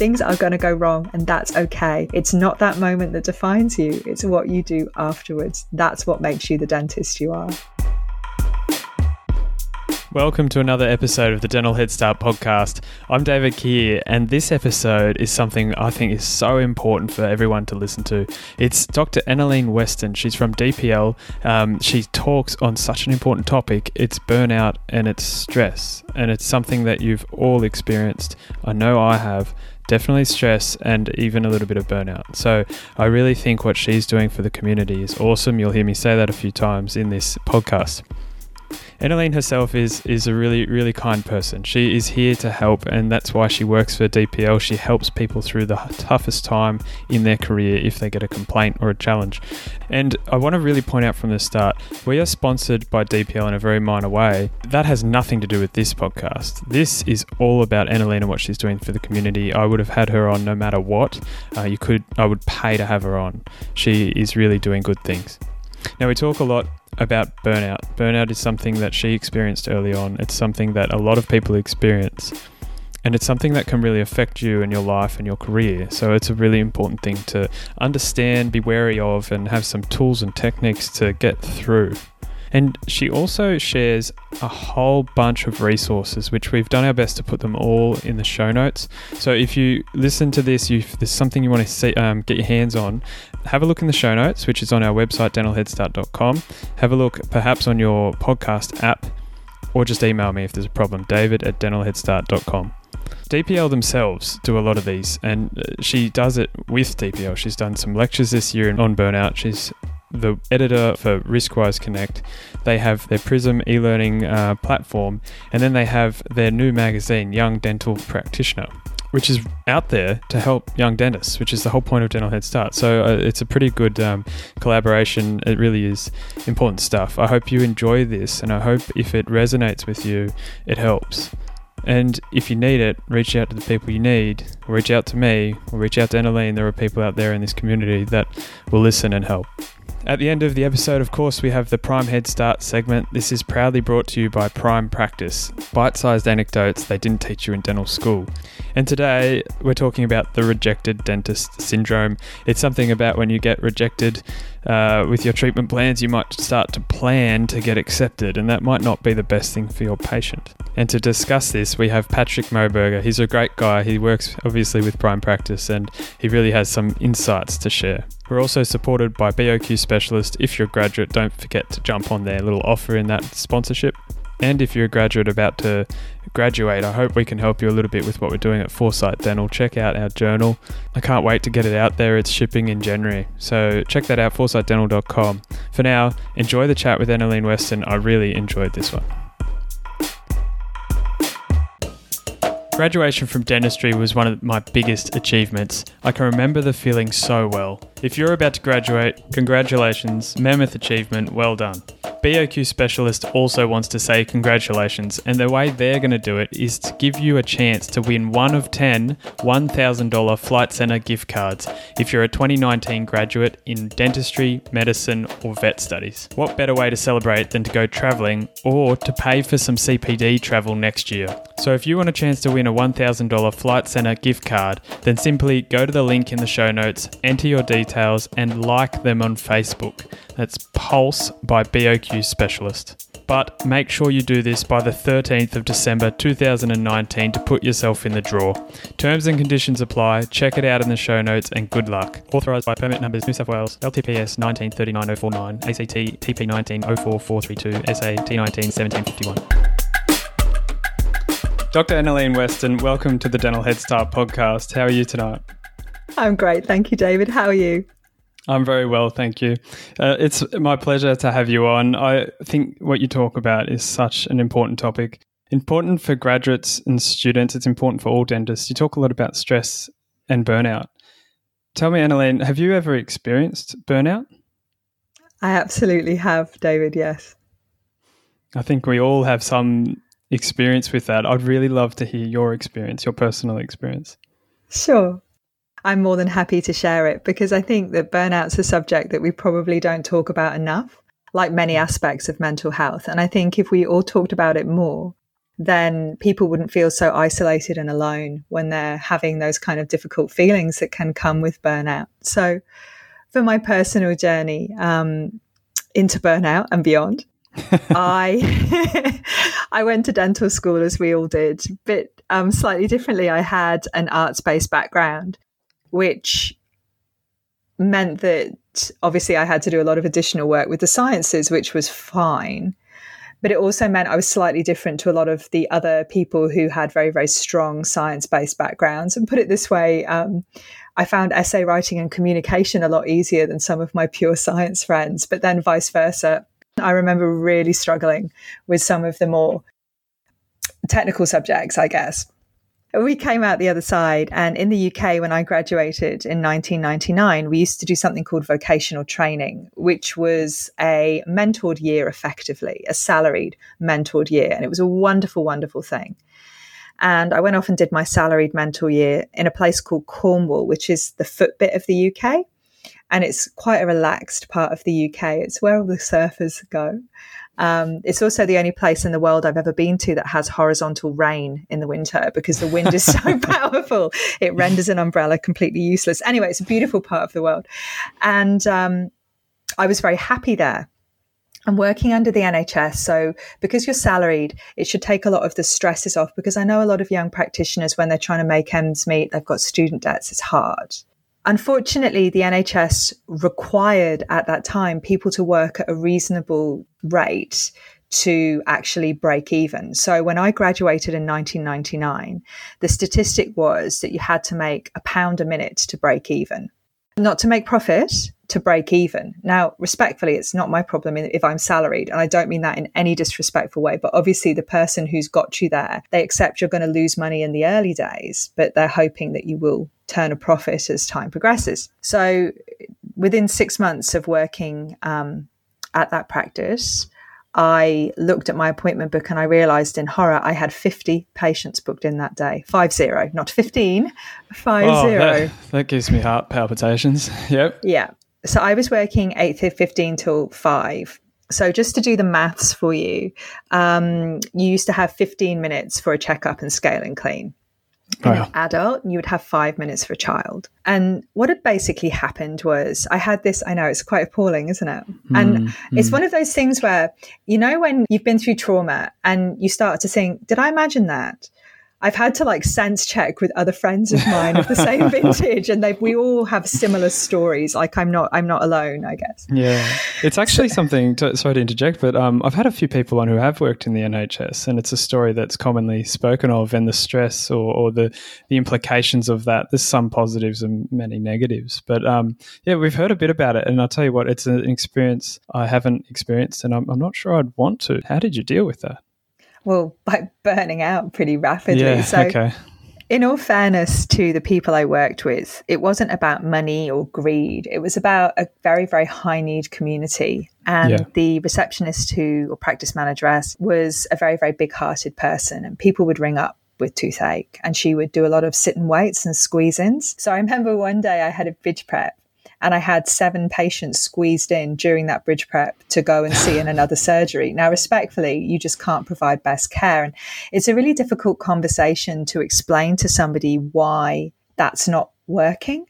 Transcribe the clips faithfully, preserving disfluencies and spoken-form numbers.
things are going to go wrong, and that's okay. It's not that moment that defines you. It's what you do afterwards. That's what makes you the dentist you are. Welcome to another episode of the Dental Head Start podcast. I'm David Keir, and this episode is something I think is so important for everyone to listen to. It's Doctor Annalene Weston. She's from D P L. Um, she talks on such an important topic. It's burnout and it's stress, and it's something that you've all experienced. I know I have. Definitely stress and even a little bit of burnout. So I really think what she's doing for the community is awesome. You'll hear me say that a few times in this podcast. Annalene herself is is a really, really kind person. She is here to help, and that's why she works for D P L. She helps people through the toughest time in their career if they get a complaint or a challenge. And I want to really point out from the start, we are sponsored by D P L in a very minor way. That has nothing to do with this podcast. This is all about Annalene and what she's doing for the community. I would have had her on no matter what. Uh, you could, I would pay to have her on. She is really doing good things. Now, we talk a lot about burnout. Burnout is something that she experienced early on. It's something that a lot of people experience, and it's something that can really affect you and your life and your career. So it's a really important thing to understand, be wary of, and have some tools and techniques to get through. And she also shares a whole bunch of resources, which we've done our best to put them all in the show notes. So if you listen to this, if there's something you want to see, um, get your hands on, have a look in the show notes, which is on our website, dental head start dot com. Have a look perhaps on your podcast app, or just email me if there's a problem, david at dental head start dot com. D P L themselves do a lot of these, and she does it with D P L. She's done some lectures this year on burnout. She's the editor for Riskwise Connect. They have their Prism e-learning uh, platform, and then they have their new magazine, Young Dental Practitioner, which is out there to help young dentists, which is the whole point of Dental Head Start. So uh, it's a pretty good um, collaboration. It really is important stuff. I hope you enjoy this, and I hope if it resonates with you, it helps. And if you need it, reach out to the people you need, or reach out to me, or reach out to Annalene. There are people out there in this community that will listen and help. At the end of the episode, of course, we have the Prime Head Start segment. This is proudly brought to you by Prime Practice, bite-sized anecdotes they didn't teach you in dental school. And today, we're talking about the rejected dentist syndrome. It's something about when you get rejected uh, with your treatment plans, you might start to plan to get accepted, and that might not be the best thing for your patient. And to discuss this, we have Patrick Moberger. He's a great guy. He works obviously with Prime Practice, and he really has some insights to share. We're also supported by B O Q Specialist. If you're a graduate, don't forget to jump on their little offer in that sponsorship. And if you're a graduate about to graduate, I hope we can help you a little bit with what we're doing at Foresight Dental. Check out our journal. I can't wait to get it out there. It's shipping in January. So check that out, foresight dental dot com. For now, enjoy the chat with Annalene Weston. I really enjoyed this one. Graduation from dentistry was one of my biggest achievements. I can remember the feeling so well. If you're about to graduate, congratulations, mammoth achievement, well done. B O Q Specialist also wants to say congratulations, and the way they're going to do it is to give you a chance to win one of ten one thousand dollars Flight Centre gift cards if you're a twenty nineteen graduate in dentistry, medicine or vet studies. What better way to celebrate than to go travelling or to pay for some C P D travel next year? So if you want a chance to win a one thousand dollars Flight Centre gift card, then simply go to the link in the show notes, enter your details and like them on Facebook. That's Pulse by B O Q Specialist. But make sure you do this by the thirteenth of December two thousand nineteen to put yourself in the draw. Terms and conditions apply. Check it out in the show notes and good luck. Authorised by permit numbers New South Wales, L T P S nineteen thirty-nine oh forty-nine, A C T T P nineteen oh four four thirty-two, S A T nineteen seventeen fifty-one. Doctor Annalene Weston, welcome to the Dental Head Start podcast. How are you tonight? I'm great. Thank you, David. How are you? I'm very well, thank you. Uh, it's my pleasure to have you on. I think what you talk about is such an important topic. Important for graduates and students. It's important for all dentists. You talk a lot about stress and burnout. Tell me, Annalene, have you ever experienced burnout? I absolutely have, David, yes. I think we all have some experience with that. I'd really love to hear your experience, your personal experience. Sure. I'm more than happy to share it because I think that burnout's a subject that we probably don't talk about enough, like many aspects of mental health. And I think if we all talked about it more, then people wouldn't feel so isolated and alone when they're having those kind of difficult feelings that can come with burnout. So for my personal journey um, into burnout and beyond, I I went to dental school, as we all did, but um, slightly differently. I had an arts-based background, which meant that obviously I had to do a lot of additional work with the sciences, which was fine. But it also meant I was slightly different to a lot of the other people who had very, very strong science-based backgrounds. And put it this way, um, I found essay writing and communication a lot easier than some of my pure science friends, but then vice versa. I remember really struggling with some of the more technical subjects, I guess. We came out the other side, and in the U K, when I graduated in nineteen ninety-nine, we used to do something called vocational training, which was a mentored year, effectively, a salaried mentored year. And it was a wonderful, wonderful thing. And I went off and did my salaried mentor year in a place called Cornwall, which is the footbit of the U K. And it's quite a relaxed part of the U K. It's where all the surfers go. Um, it's also the only place in the world I've ever been to that has horizontal rain in the winter, because the wind is so powerful. It renders an umbrella completely useless. Anyway, it's a beautiful part of the world. And um, I was very happy there. I'm working under the N H S. So because you're salaried, it should take a lot of the stresses off, because I know a lot of young practitioners, when they're trying to make ends meet, they've got student debts, it's hard. Unfortunately, the N H S required at that time people to work at a reasonable rate to actually break even. So when I graduated in nineteen ninety-nine, the statistic was that you had to make a pound a minute to break even. Not to make profit, to break even. Now, respectfully, it's not my problem if I'm salaried, and I don't mean that in any disrespectful way, but obviously the person who's got you there, they accept you're going to lose money in the early days, but they're hoping that you will turn a profit as time progresses. So within six months of working um, at that practice, I looked at my appointment book and I realised in horror I had fifty patients booked in that day. Five zero, not fifteen, five oh, zero. That, that gives me heart palpitations. Yep. Yeah. So I was working eight fifteen till five. So just to do the maths for you, um, you used to have fifteen minutes for a checkup and scale and clean. In oh. an adult, you would have five minutes for a child. And what had basically happened was I had this, I know it's quite appalling, isn't it? Mm, and mm. it's one of those things where, you know, when you've been through trauma and you start to think, did I imagine that? I've had to like sense check with other friends of mine of the same vintage, and they we all have similar stories. Like I'm not I'm not alone, I guess. Yeah, it's actually something. To, sorry to interject, but um, I've had a few people on who have worked in the N H S, and it's a story that's commonly spoken of, and the stress or, or the the implications of that. There's some positives and many negatives, but um, yeah, we've heard a bit about it, and I'll tell you what, it's an experience I haven't experienced, and I'm, I'm not sure I'd want to. How did you deal with that? Well, by burning out pretty rapidly. Yeah, so okay. In all fairness to the people I worked with, it wasn't about money or greed. It was about a very, very high need community. And yeah. the receptionist who, or practice manageress, was a very, very big hearted person. And people would ring up with toothache, and she would do a lot of sit and waits and squeeze ins. So I remember one day I had a bridge prep, and I had seven patients squeezed in during that bridge prep to go and see in another surgery. Now, respectfully, you just can't provide best care. And it's a really difficult conversation to explain to somebody why that's not working.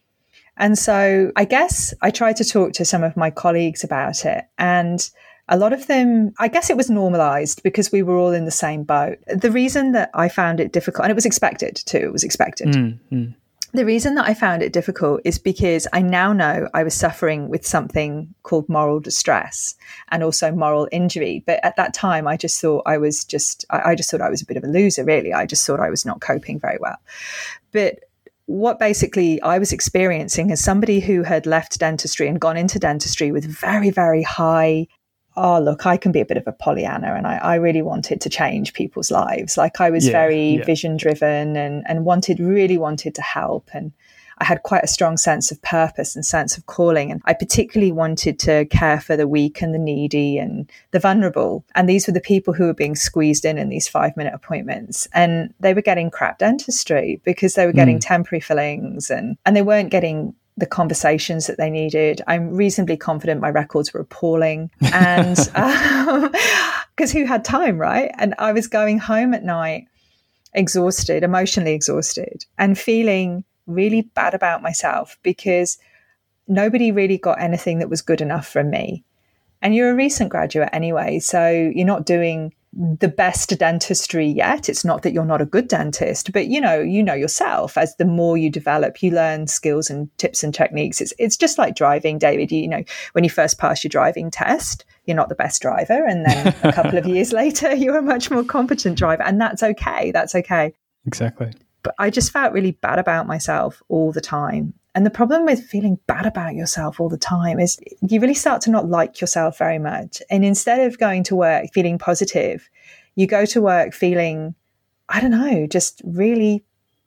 And so I guess I tried to talk to some of my colleagues about it. And a lot of them, I guess it was normalized because we were all in the same boat. The reason that I found it difficult, and it was expected too, it was expected. Mm-hmm. The reason that I found it difficult is because I now know I was suffering with something called moral distress and also moral injury. But at that time, I just thought I was just, I, I just thought I was a bit of a loser, really. I just thought I was not coping very well. But what basically I was experiencing as somebody who had left dentistry and gone into dentistry with very, very high, oh, look, I can be a bit of a Pollyanna, and I, I really wanted to change people's lives. Like I was yeah, very yeah. vision driven and, and wanted, really wanted to help. And I had quite a strong sense of purpose and sense of calling. And I particularly wanted to care for the weak and the needy and the vulnerable. And these were the people who were being squeezed in in these five minute appointments. And they were getting crap dentistry because they were getting mm. temporary fillings, and, and they weren't getting the conversations that they needed. I'm reasonably confident my records were appalling. And um, because who had time, right? And I was going home at night exhausted, emotionally exhausted, and feeling really bad about myself because nobody really got anything that was good enough from me. And you're a recent graduate anyway, so you're not doing the best dentistry yet. It's not that you're not a good dentist, but you know, you know yourself. As the more you develop, you learn skills and tips and techniques. It's it's just like driving, David. You, you know, when you first pass your driving test, you're not the best driver, and then a couple of years later, you're a much more competent driver, and that's okay. That's okay. Exactly. But I just felt really bad about myself all the time. And the problem with feeling bad about yourself all the time is you really start to not like yourself very much. And instead of going to work feeling positive, you go to work feeling, I don't know, just really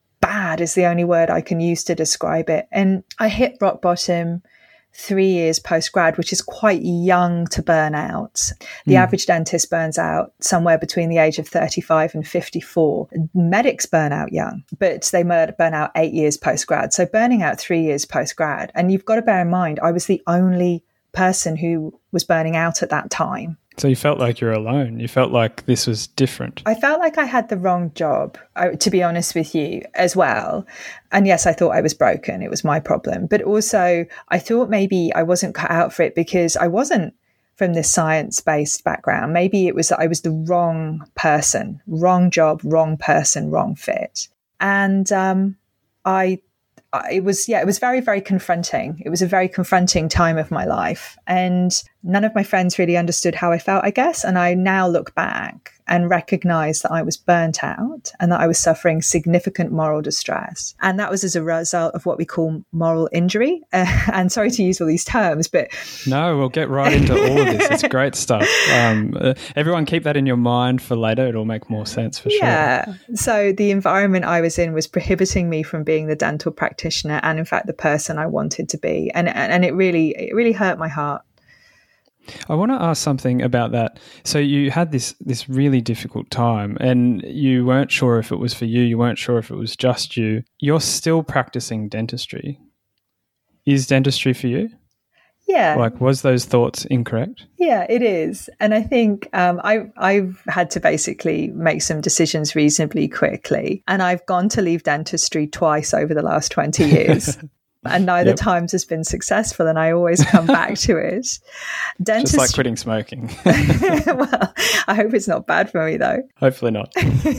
bad is the only word I can use to describe it. And I hit rock bottom three years post-grad, which is quite young to burn out. The mm. average dentist burns out somewhere between the age of thirty-five and fifty-four. Medics burn out young, but they burn out eight years post-grad. So burning out three years post-grad. And you've got to bear in mind, I was the only person who was burning out at that time. So you felt like you're alone. You felt like this was different. I felt like I had the wrong job, to be honest with you, as well. And yes, I thought I was broken. It was my problem. But also, I thought maybe I wasn't cut out for it because I wasn't from this science-based background. Maybe it was that I was the wrong person, wrong job, wrong person, wrong fit. And um, I it was, yeah, it was very, very confronting. It was a very confronting time of my life. And none of my friends really understood how I felt, I guess. And I now look back and recognize that I was burnt out and that I was suffering significant moral distress. And that was as a result of what we call moral injury. Uh, and sorry to use all these terms, but... No, we'll get right into all of this. It's great stuff. Um, uh, everyone keep that in your mind for later. It'll make more sense for sure. Yeah. So the environment I was in was prohibiting me from being the dental practitioner and, in fact, the person I wanted to be. And, and it really, it really hurt my heart. I want to ask something about that. So you had this this really difficult time and you weren't sure if it was for you, you weren't sure if it was just you. You're still practicing dentistry. Is dentistry for you? Yeah. Like, was those thoughts incorrect? Yeah, it is. And I think um, I, I've had to basically make some decisions reasonably quickly. And I've gone to leave dentistry twice over the last twenty years. And neither yep. times has been successful, and I always come back to it. Dentist- Just like quitting smoking. Well, I hope it's not bad for me, though. Hopefully not.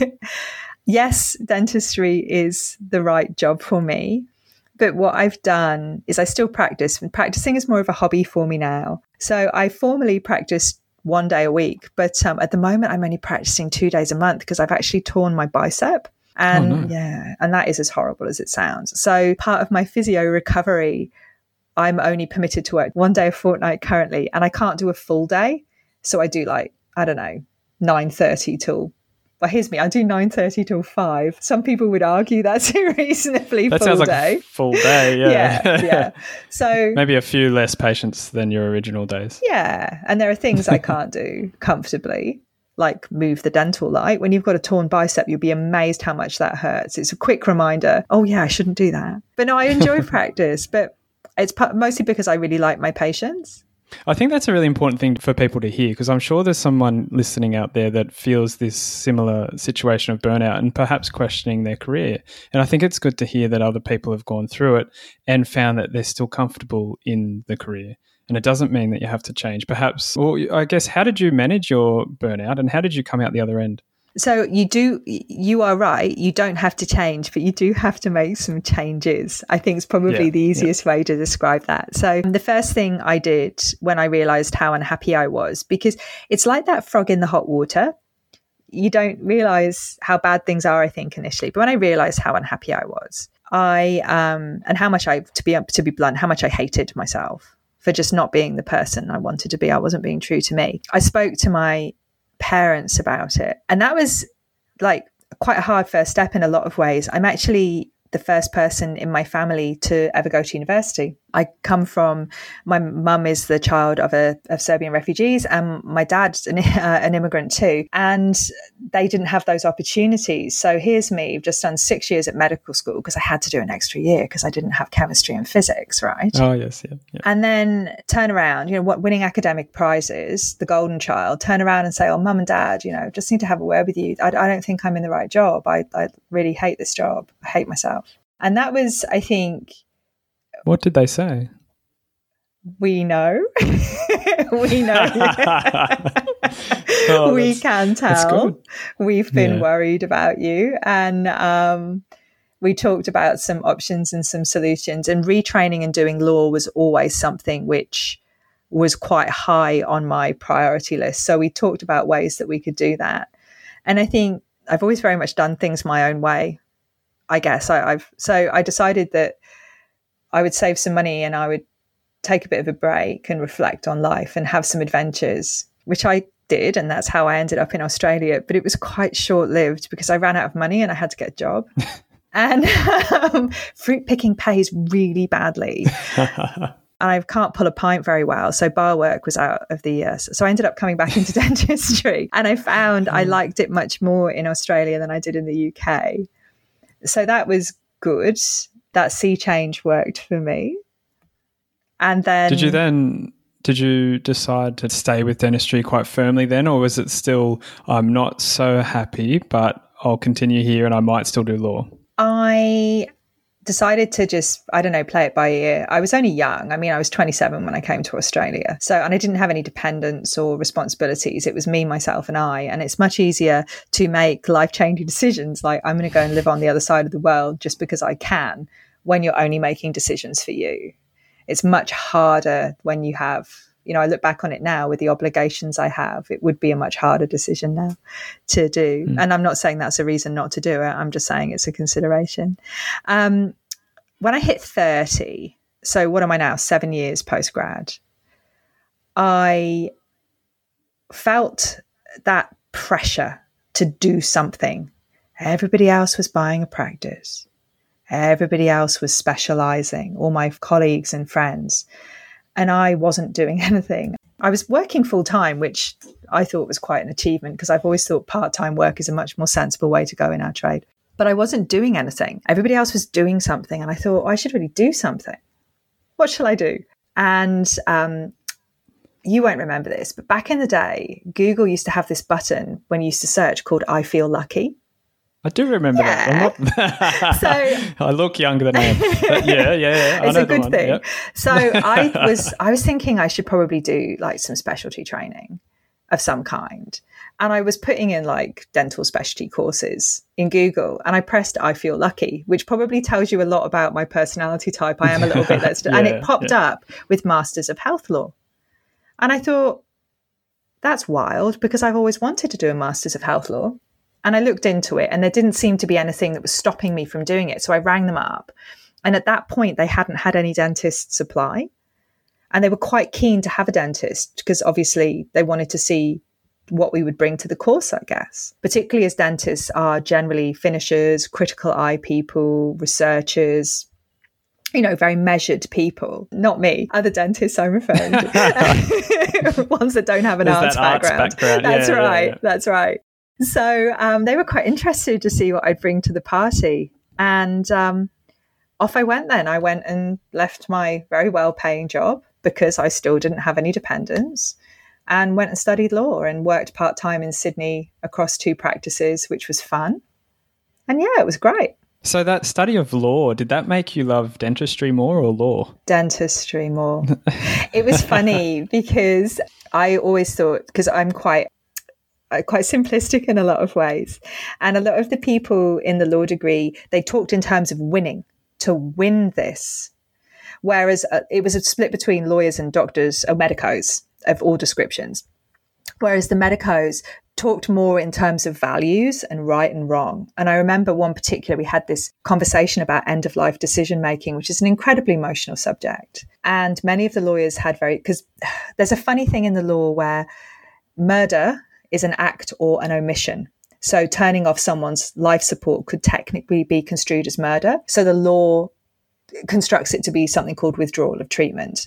Yes, dentistry is the right job for me. But what I've done is I still practice. Practicing is more of a hobby for me now. So I formerly practiced one day a week, but um, at the moment I'm only practicing two days a month because I've actually torn my bicep. And oh, no. yeah, and that is as horrible as it sounds. So part of my physio recovery, I'm only permitted to work one day a fortnight currently, and I can't do a full day. So I do like, I don't know, nine thirty till, well, here's me, I do nine thirty till five. Some people would argue that's a reasonably that full sounds like day. A full day, yeah. yeah, yeah. So maybe a few less patients than your original days. Yeah, and there are things I can't do comfortably, like move the dental light. When you've got a torn bicep, you'll be amazed how much that hurts. It's a quick reminder, oh yeah, I shouldn't do that. But no, I enjoy practice, but it's mostly because I really like my patients. I think that's a really important thing for people to hear, because I'm sure there's someone listening out there that feels this similar situation of burnout and perhaps questioning their career. And I think it's good to hear that other people have gone through it and found that they're still comfortable in the career. And it doesn't mean that you have to change. Perhaps, well, I guess, how did you manage your burnout and how did you come out the other end? So you do, you are right. You don't have to change, but you do have to make some changes. I think it's probably yeah, the easiest yeah. way to describe that. So the first thing I did when I realized how unhappy I was, because it's like that frog in the hot water. You don't realize how bad things are, I think, initially. But when I realized how unhappy I was, I, um, and how much I, to be, to be blunt, how much I hated myself for just not being the person I wanted to be. I wasn't being true to me. I spoke to my parents about it. And that was like quite a hard first step in a lot of ways. I'm actually the first person in my family to ever go to university. I come from, my mum is the child of a of Serbian refugees, and my dad's an, uh, an immigrant too. And they didn't have those opportunities. So here's me, I've just done six years at medical school because I had to do an extra year because I didn't have chemistry and physics, right? Oh, yes, yeah. yeah. And then turn around, you know, what winning academic prizes, the golden child, turn around and say, oh, mum and dad, you know, just need to have a word with you. I, I don't think I'm in the right job. I, I really hate this job. I hate myself. And that was, I think... What did they say? We know. we know. oh, we can tell. We've been yeah. worried about you. And um, we talked about some options and some solutions. And retraining and doing law was always something which was quite high on my priority list. So we talked about ways that we could do that. And I think I've always very much done things my own way, I guess. I, I've So I decided that I would save some money and I would take a bit of a break and reflect on life and have some adventures, which I did. And that's how I ended up in Australia. But it was quite short-lived because I ran out of money and I had to get a job. and um, fruit picking pays really badly. And I can't pull a pint very well. So bar work was out of the year. So I ended up coming back into dentistry. And I found I liked it much more in Australia than I did in the U K. So that was good. That sea change worked for me. And then... Did you then... Did you decide to stay with dentistry quite firmly then, or was it still, I'm not so happy, but I'll continue here and I might still do law? I decided to just, I don't know, play it by ear. I was only young. I mean, I was twenty-seven when I came to Australia. So, and I didn't have any dependents or responsibilities. It was me, myself and I. And it's much easier to make life-changing decisions like I'm going to go and live on the other side of the world just because I can, when you're only making decisions for you. It's much harder when you have, you know, I look back on it now with the obligations I have, it would be a much harder decision now to do. Mm. And I'm not saying that's a reason not to do it. I'm just saying it's a consideration. Um, when I hit thirty, so what am I now? Seven years post-grad, I felt that pressure to do something. Everybody else was buying a practice. Everybody else was specializing, all my colleagues and friends, and I wasn't doing anything. I was working full time, which I thought was quite an achievement because I've always thought part-time work is a much more sensible way to go in our trade. But I wasn't doing anything. Everybody else was doing something, and I thought, oh, I should really do something. What shall I do? And um, you won't remember this, but back in the day, Google used to have this button when you used to search called I Feel Lucky. I do remember yeah. that. I'm not so, I look younger than I am. But yeah, yeah, yeah. I it's know a good one. thing. Yep. So I was, I was thinking I should probably do like some specialty training of some kind. And I was putting in like dental specialty courses in Google, and I pressed I Feel Lucky, which probably tells you a lot about my personality type. I am a little bit, let's do, yeah, and it popped yeah. up with Masters of Health Law. And I thought, that's wild because I've always wanted to do a Masters of Health Law. And I looked into it and there didn't seem to be anything that was stopping me from doing it. So I rang them up. And at that point, they hadn't had any dentists apply. And they were quite keen to have a dentist because obviously they wanted to see what we would bring to the course, I guess. Particularly as dentists are generally finishers, critical eye people, researchers, you know, very measured people. Not me, other dentists I'm referring to. Ones that don't have an arts background. arts background. That's yeah, right. Yeah, yeah. That's right. So um, they were quite interested to see what I'd bring to the party. And um, off I went then. I went and left my very well-paying job because I still didn't have any dependents, and went and studied law and worked part-time in Sydney across two practices, which was fun. And yeah, it was great. So that study of law, did that make you love dentistry more or law? Dentistry more. It was funny because I always thought, because I'm quite... quite simplistic in a lot of ways. And a lot of the people in the law degree, they talked in terms of winning, to win this. Whereas uh, it was a split between lawyers and doctors or medicos of all descriptions. Whereas the medicos talked more in terms of values and right and wrong. And I remember one particular, we had this conversation about end-of-life decision-making, which is an incredibly emotional subject. And many of the lawyers had very, because there's a funny thing in the law where murder is an act or an omission. So turning off someone's life support could technically be construed as murder. So the law constructs it to be something called withdrawal of treatment.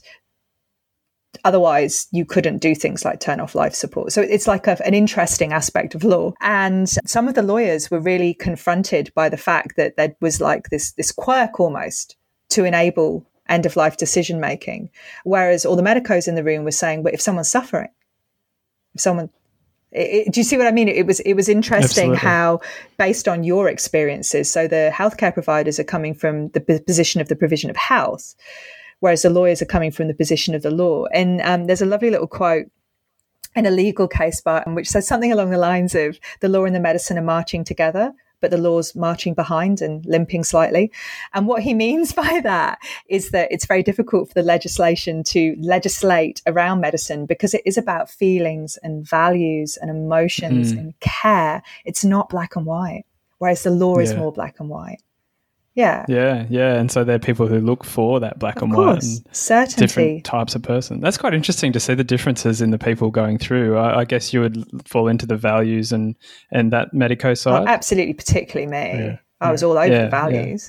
Otherwise, you couldn't do things like turn off life support. So it's like a, an interesting aspect of law. And some of the lawyers were really confronted by the fact that there was like this, this quirk almost to enable end-of-life decision-making. Whereas all the medicos in the room were saying, but if someone's suffering, if someone... It, do you see what I mean? It was it was interesting Absolutely. How, based on your experiences, so the healthcare providers are coming from the position of the provision of health, whereas the lawyers are coming from the position of the law. And um, there's a lovely little quote in a legal case by, which says something along the lines of the law and the medicine are marching together, but the law's marching behind and limping slightly. And what he means by that is that it's very difficult for the legislation to legislate around medicine because it is about feelings and values and emotions mm. and care. It's not black and white, whereas the law yeah. is more black and white. Yeah. Yeah, yeah. And so there are people who look for that black of and course. white and Certainty. Different types of person. That's quite interesting to see the differences in the people going through. I, I guess you would fall into the values and, and that medico side. Oh, absolutely, particularly me. Yeah. I was yeah. all over yeah, the values.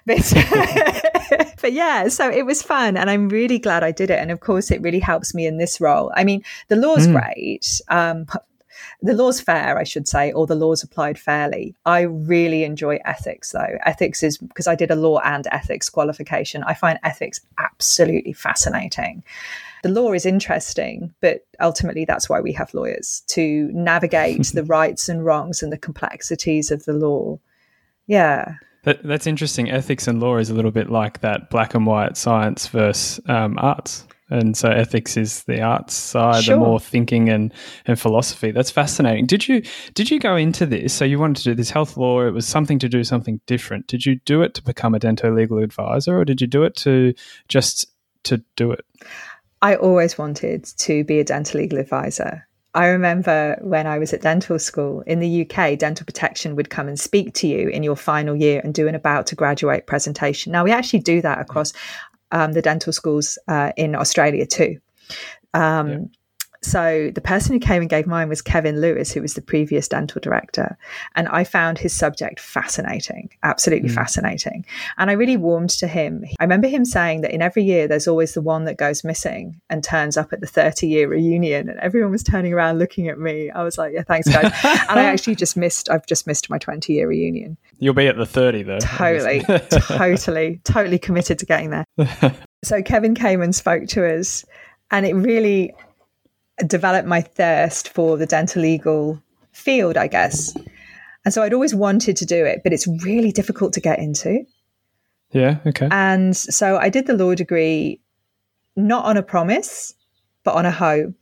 Yeah. But, but yeah, so it was fun and I'm really glad I did it. And of course, it really helps me in this role. I mean, the law's mm. great. Um, The law's fair, I should say, or the law's applied fairly. I really enjoy ethics, though. Ethics is because I did a law and ethics qualification. I find ethics absolutely fascinating. The law is interesting, but ultimately that's why we have lawyers, to navigate the rights and wrongs and the complexities of the law. Yeah. That, that's interesting. Ethics and law is a little bit like that black and white science versus um, arts. And so ethics is the arts side, sure. the more thinking and, and philosophy. That's fascinating. Did you did you go into this? So you wanted to do this health law. It was something to do something different. Did you do it to become a dental legal advisor, or did you do it to just to do it? I always wanted to be a dental legal advisor. I remember when I was at dental school in the U K, Dental Protection would come and speak to you in your final year and do an about to graduate presentation. Now, we actually do that across um, the dental schools uh, in Australia too. Um, yeah. So the person who came and gave mine was Kevin Lewis, who was the previous dental director. And I found his subject fascinating, absolutely mm. fascinating. And I really warmed to him. I remember him saying that in every year, there's always the one that goes missing and turns up at the thirty-year reunion. And everyone was turning around looking at me. I was like, yeah, thanks, guys. And I actually just missed, I've just missed my twenty-year reunion. You'll be at the thirty, though. Totally, totally, totally committed to getting there. So Kevin came and spoke to us, and it really developed my thirst for the dental legal field, I guess. And so I'd always wanted to do it, but it's really difficult to get into. Yeah, okay. And so I did the law degree, not on a promise, but on a hope.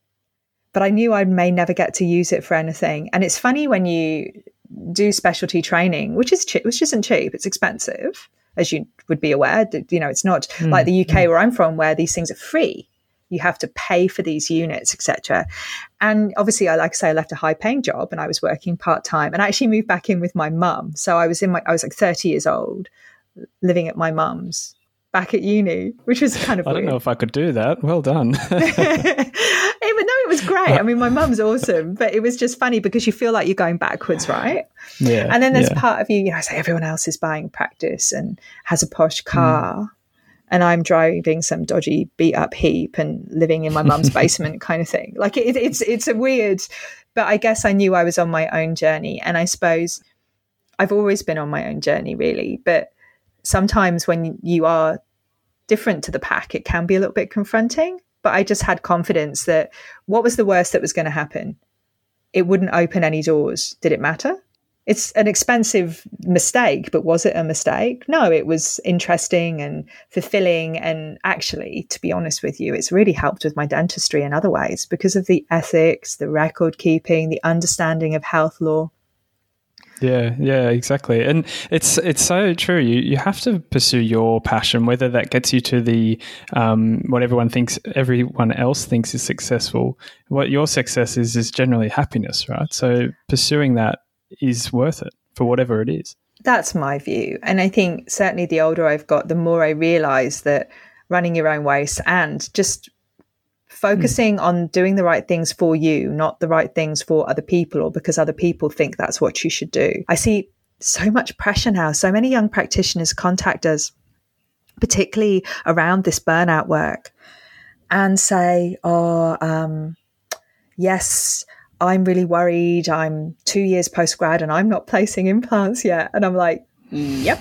But I knew I may never get to use it for anything. And it's funny when you do specialty training, which is cheap, which isn't cheap, it's expensive, as you would be aware. You know, it's not mm. like the U K mm. where I'm from, where these things are free. You have to pay for these units, et cetera. And obviously, I like I say, I left a high-paying job and I was working part-time. And I actually moved back in with my mum. So I was in my, I was like thirty years old, living at my mum's back at uni, which was kind of I weird. don't know if I could do that. Well done. it, no, it was great. I mean, my mum's awesome, but it was just funny because you feel like you're going backwards, right? Yeah. And then there's yeah. part of you, you know, say everyone else is buying practice and has a posh car. Mm. And I'm driving some dodgy beat up heap and living in my mum's basement kind of thing. Like it, it's it's a weird, but I guess I knew I was on my own journey. And I suppose I've always been on my own journey, really. But sometimes when you are different to the pack, it can be a little bit confronting. But I just had confidence that what was the worst that was going to happen? It wouldn't open any doors. Did it matter? It's an expensive mistake, but was it a mistake? No, it was interesting and fulfilling. And actually, to be honest with you, it's really helped with my dentistry in other ways because of the ethics, the record keeping, the understanding of health law. Yeah, yeah, exactly. And it's it's so true. You you have to pursue your passion, whether that gets you to the um, what everyone thinks, everyone else thinks is successful. What your success is is generally happiness, right? So pursuing that is worth it for whatever it is. That's my view. And I think certainly the older I've got, the more I realise that running your own race and just focusing mm. on doing the right things for you, not the right things for other people or because other people think that's what you should do. I see so much pressure now. So many young practitioners contact us particularly around this burnout work, and say, oh, um, yes, I'm really worried. I'm two years post-grad and I'm not placing implants yet. And I'm like, yep,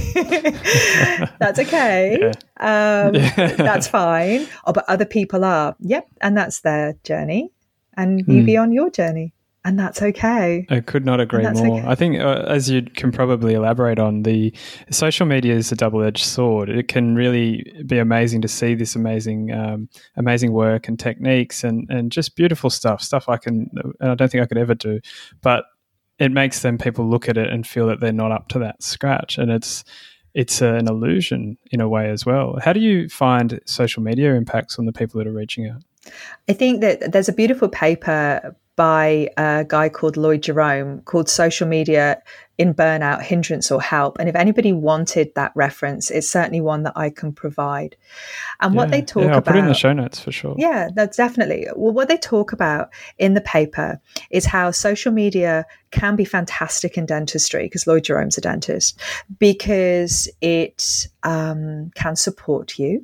that's okay. Yeah. Um, yeah. That's fine. Oh, but other people are. Yep. And that's their journey. And you mm. be on your journey. And that's okay. I could not agree more. Okay. I think, uh, as you can probably elaborate on, the social media is a double-edged sword. It can really be amazing to see this amazing, um, amazing work and techniques and, and just beautiful stuff, stuff I can, and I don't think I could ever do. But it makes them people look at it and feel that they're not up to that scratch, and it's it's an illusion in a way as well. How do you find social media impacts on the people that are reaching out? I think that there's a beautiful paper by a guy called Lloyd Jerome called Social Media in Burnout, Hindrance or Help. And if anybody wanted that reference, it's certainly one that I can provide. And yeah, what they talk yeah, I'll about... put it in the show notes for sure. Yeah, that's definitely. Well, what they talk about in the paper is how social media can be fantastic in dentistry, because Lloyd Jerome's a dentist, because it um, can support you.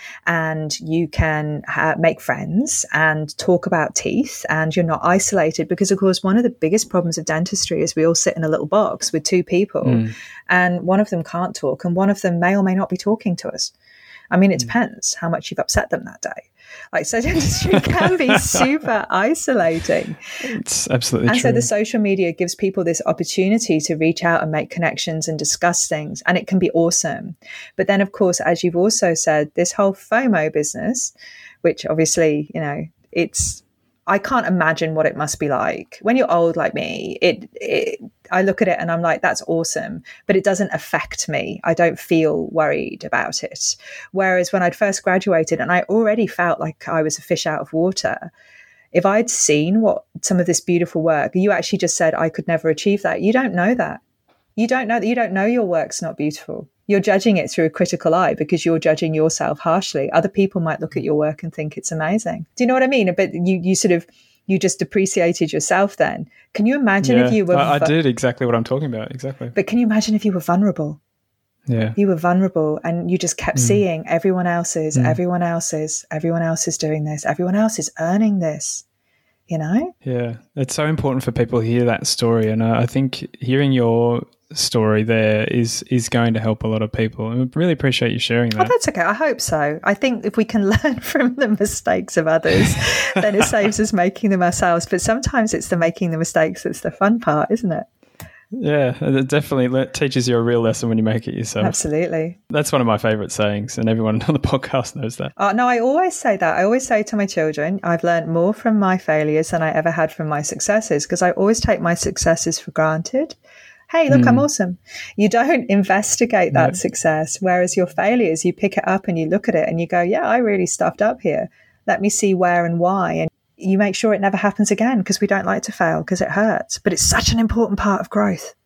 And you can ha- make friends and talk about teeth, and you're not isolated, because of course one of the biggest problems of dentistry is we all sit in a little box with two people mm. and one of them can't talk and one of them may or may not be talking to us. I mean, it mm. depends how much you've upset them that day. Like, so dentistry can be super isolating. It's absolutely and true. And so the social media gives people this opportunity to reach out and make connections and discuss things, and it can be awesome. But then, of course, as you've also said, this whole FOMO business, which obviously, you know, it's, I can't imagine what it must be like when you're old like me. It, it, I look at it and I'm like, that's awesome, but it doesn't affect me. I don't feel worried about it. Whereas when I'd first graduated and I already felt like I was a fish out of water, if I'd seen what some of this beautiful work, you actually just said I could never achieve that. You don't know that. You don't know that. You don't know your work's not beautiful. You're judging it through a critical eye because you're judging yourself harshly. Other people might look at your work and think it's amazing. Do you know what I mean? But you, you sort of, you just depreciated yourself then. Can you imagine yeah, if you were... I, I did exactly what I'm talking about, exactly. But can you imagine if you were vulnerable? Yeah. You were vulnerable and you just kept mm. seeing everyone else's, mm. everyone else's, everyone else is doing this, everyone else is earning this, you know? Yeah, it's so important for people to hear that story. And uh, I think hearing your story there is is going to help a lot of people. And we really appreciate you sharing that. Oh, that's okay. I hope so. I think if we can learn from the mistakes of others, then it saves us making them ourselves. But sometimes it's the making the mistakes that's the fun part, isn't it? Yeah, it definitely le- teaches you a real lesson when you make it yourself. Absolutely. That's one of my favourite sayings, and everyone on the podcast knows that. Oh, no, I always say that. I always say to my children, I've learned more from my failures than I ever had from my successes, because I always take my successes for granted. Hey, look, mm. I'm awesome. You don't investigate that no. success, whereas your failures, you pick it up and you look at it and you go, yeah, I really stuffed up here. Let me see where and why. And you make sure it never happens again, because we don't like to fail because it hurts. But it's such an important part of growth.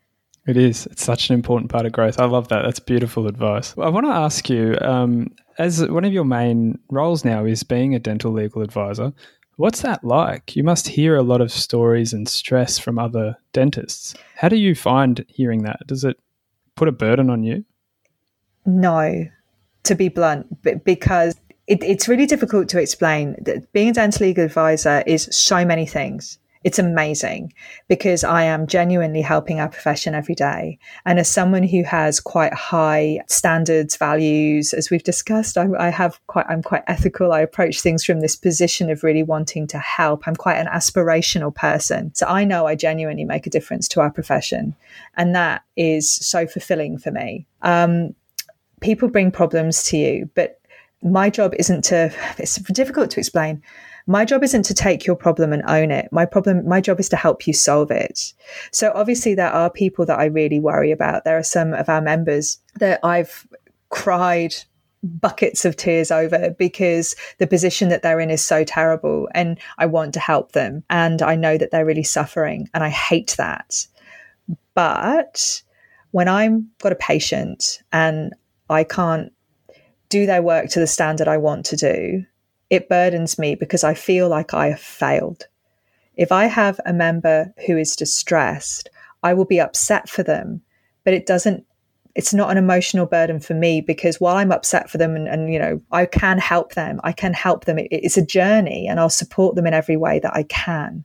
It is. It's such an important part of growth. I love that. That's beautiful advice. I want to ask you, um, as one of your main roles now is being a dental legal advisor, what's that like? You must hear a lot of stories and stress from other dentists. How do you find hearing that? Does it put a burden on you? No, to be blunt, because it, it's really difficult to explain. That being a dental legal advisor is so many things. It's amazing because I am genuinely helping our profession every day. And as someone who has quite high standards, values, as we've discussed, I, I have quite, I'm quite ethical. I approach things from this position of really wanting to help. I'm quite an aspirational person. So I know I genuinely make a difference to our profession. And that is so fulfilling for me. Um, people bring problems to you, but my job isn't to, it's difficult to explain. My job isn't to take your problem and own it. My problem, my job is to help you solve it. So obviously there are people that I really worry about. There are some of our members that I've cried buckets of tears over because the position that they're in is so terrible and I want to help them. And I know that they're really suffering and I hate that. But when I've got a patient and I can't do their work to the standard I want to do, it burdens me because I feel like I have failed. If I have a member who is distressed, I will be upset for them, but it doesn't it's not an emotional burden for me, because while I'm upset for them and, and you know, I can help them, I can help them. It, it's a journey, and I'll support them in every way that I can.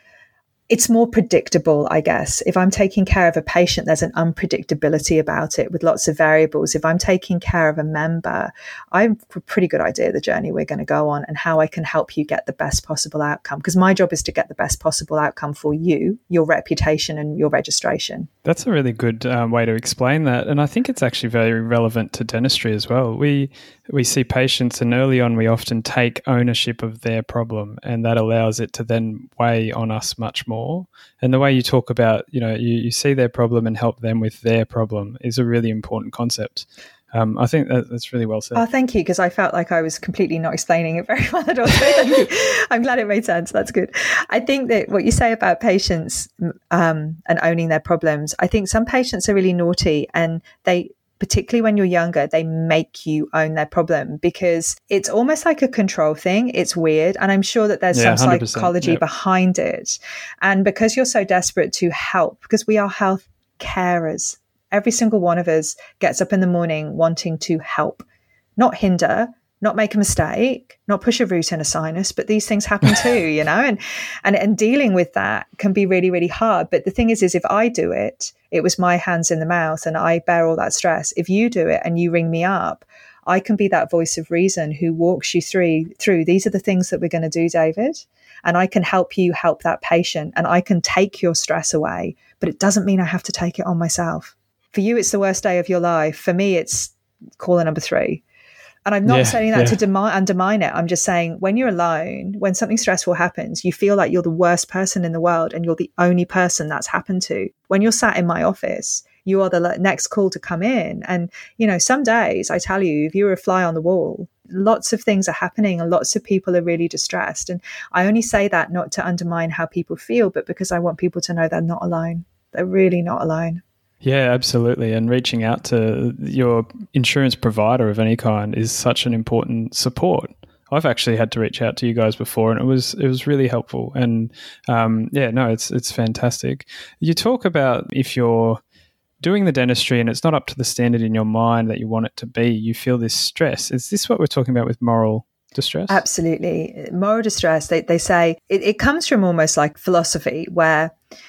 It's more predictable, I guess. If I'm taking care of a patient, there's an unpredictability about it with lots of variables. If I'm taking care of a member, I have a pretty good idea of the journey we're going to go on and how I can help you get the best possible outcome. Because my job is to get the best possible outcome for you, your reputation and your registration. That's a really good um, way to explain that. And I think it's actually very relevant to dentistry as well. We we see patients, and early on we often take ownership of their problem, and that allows it to then weigh on us much more. And the way you talk about, you know, you, you see their problem and help them with their problem is a really important concept. Um, I think that, that's really well said. Oh, thank you, because I felt like I was completely not explaining it very well at all. So thank you. I'm glad it made sense. That's good. I think that what you say about patients um, and owning their problems, I think some patients are really naughty, and they, particularly when you're younger, they make you own their problem because it's almost like a control thing. It's weird. And I'm sure that there's yeah, some psychology yep. behind it. And because you're so desperate to help, because we are health carers, every single one of us gets up in the morning wanting to help, not hinder, not make a mistake, not push a root in a sinus, but these things happen too, you know, and, and, and dealing with that can be really, really hard. But the thing is, is if I do it, it was my hands in the mouth and I bear all that stress. If you do it and you ring me up, I can be that voice of reason who walks you through, through these are the things that we're going to do, David. And I can help you help that patient, and I can take your stress away, but it doesn't mean I have to take it on myself. For you, it's the worst day of your life. For me, it's caller number three. And I'm not yeah, saying that yeah. to demi- undermine it. I'm just saying when you're alone, when something stressful happens, you feel like you're the worst person in the world and you're the only person that's happened to. When you're sat in my office, you are the le- next call to come in. And, you know, some days, I tell you, if you're a fly on the wall, lots of things are happening and lots of people are really distressed. And I only say that not to undermine how people feel, but because I want people to know they're not alone. They're really not alone. Yeah, absolutely. And reaching out to your insurance provider of any kind is such an important support. I've actually had to reach out to you guys before, and it was it was really helpful. And um, yeah, no, it's it's fantastic. You talk about if you're doing the dentistry and it's not up to the standard in your mind that you want it to be, you feel this stress. Is this what we're talking about with moral distress? Absolutely. Moral distress, they, they say, it, it comes from almost like philosophy where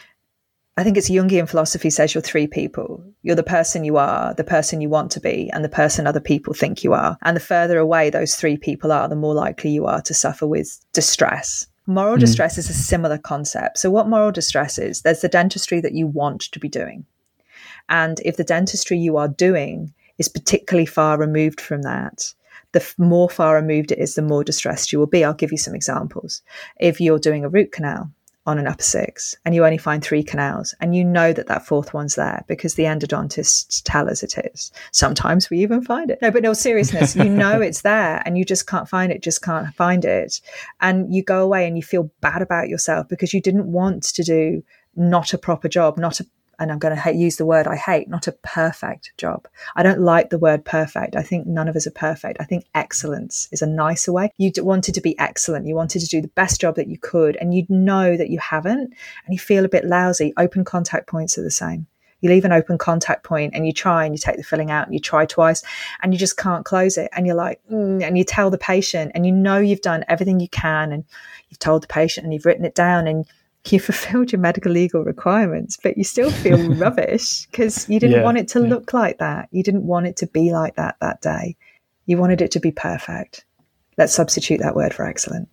I think it's Jungian philosophy says you're three people. You're the person you are, the person you want to be, and the person other people think you are. And the further away those three people are, the more likely you are to suffer with distress. Moral mm. distress is a similar concept. So what moral distress is, there's the dentistry that you want to be doing. And if the dentistry you are doing is particularly far removed from that, the f- more far removed it is, the more distressed you will be. I'll give you some examples. If you're doing a root canal on an upper six and you only find three canals and you know that that fourth one's there because the endodontists tell us it is. Sometimes we even find it. No, but no seriousness, you know it's there and you just can't find it, just can't find it. And you go away and you feel bad about yourself because you didn't want to do not a proper job, not a and I'm going to use the word I hate, not a perfect job. I don't like the word perfect. I think none of us are perfect. I think excellence is a nicer way. You wanted to be excellent. You wanted to do the best job that you could, and you know that you haven't, and you feel a bit lousy. Open contact points are the same. You leave an open contact point and you try and you take the filling out and you try twice and you just can't close it. And you're like, mm, and you tell the patient and you know you've done everything you can and you've told the patient and you've written it down and you fulfilled your medical legal requirements, but you still feel rubbish because you didn't yeah, want it to yeah. look like that. You didn't want it to be like that that day. You wanted it to be perfect. Let's substitute that word for excellent.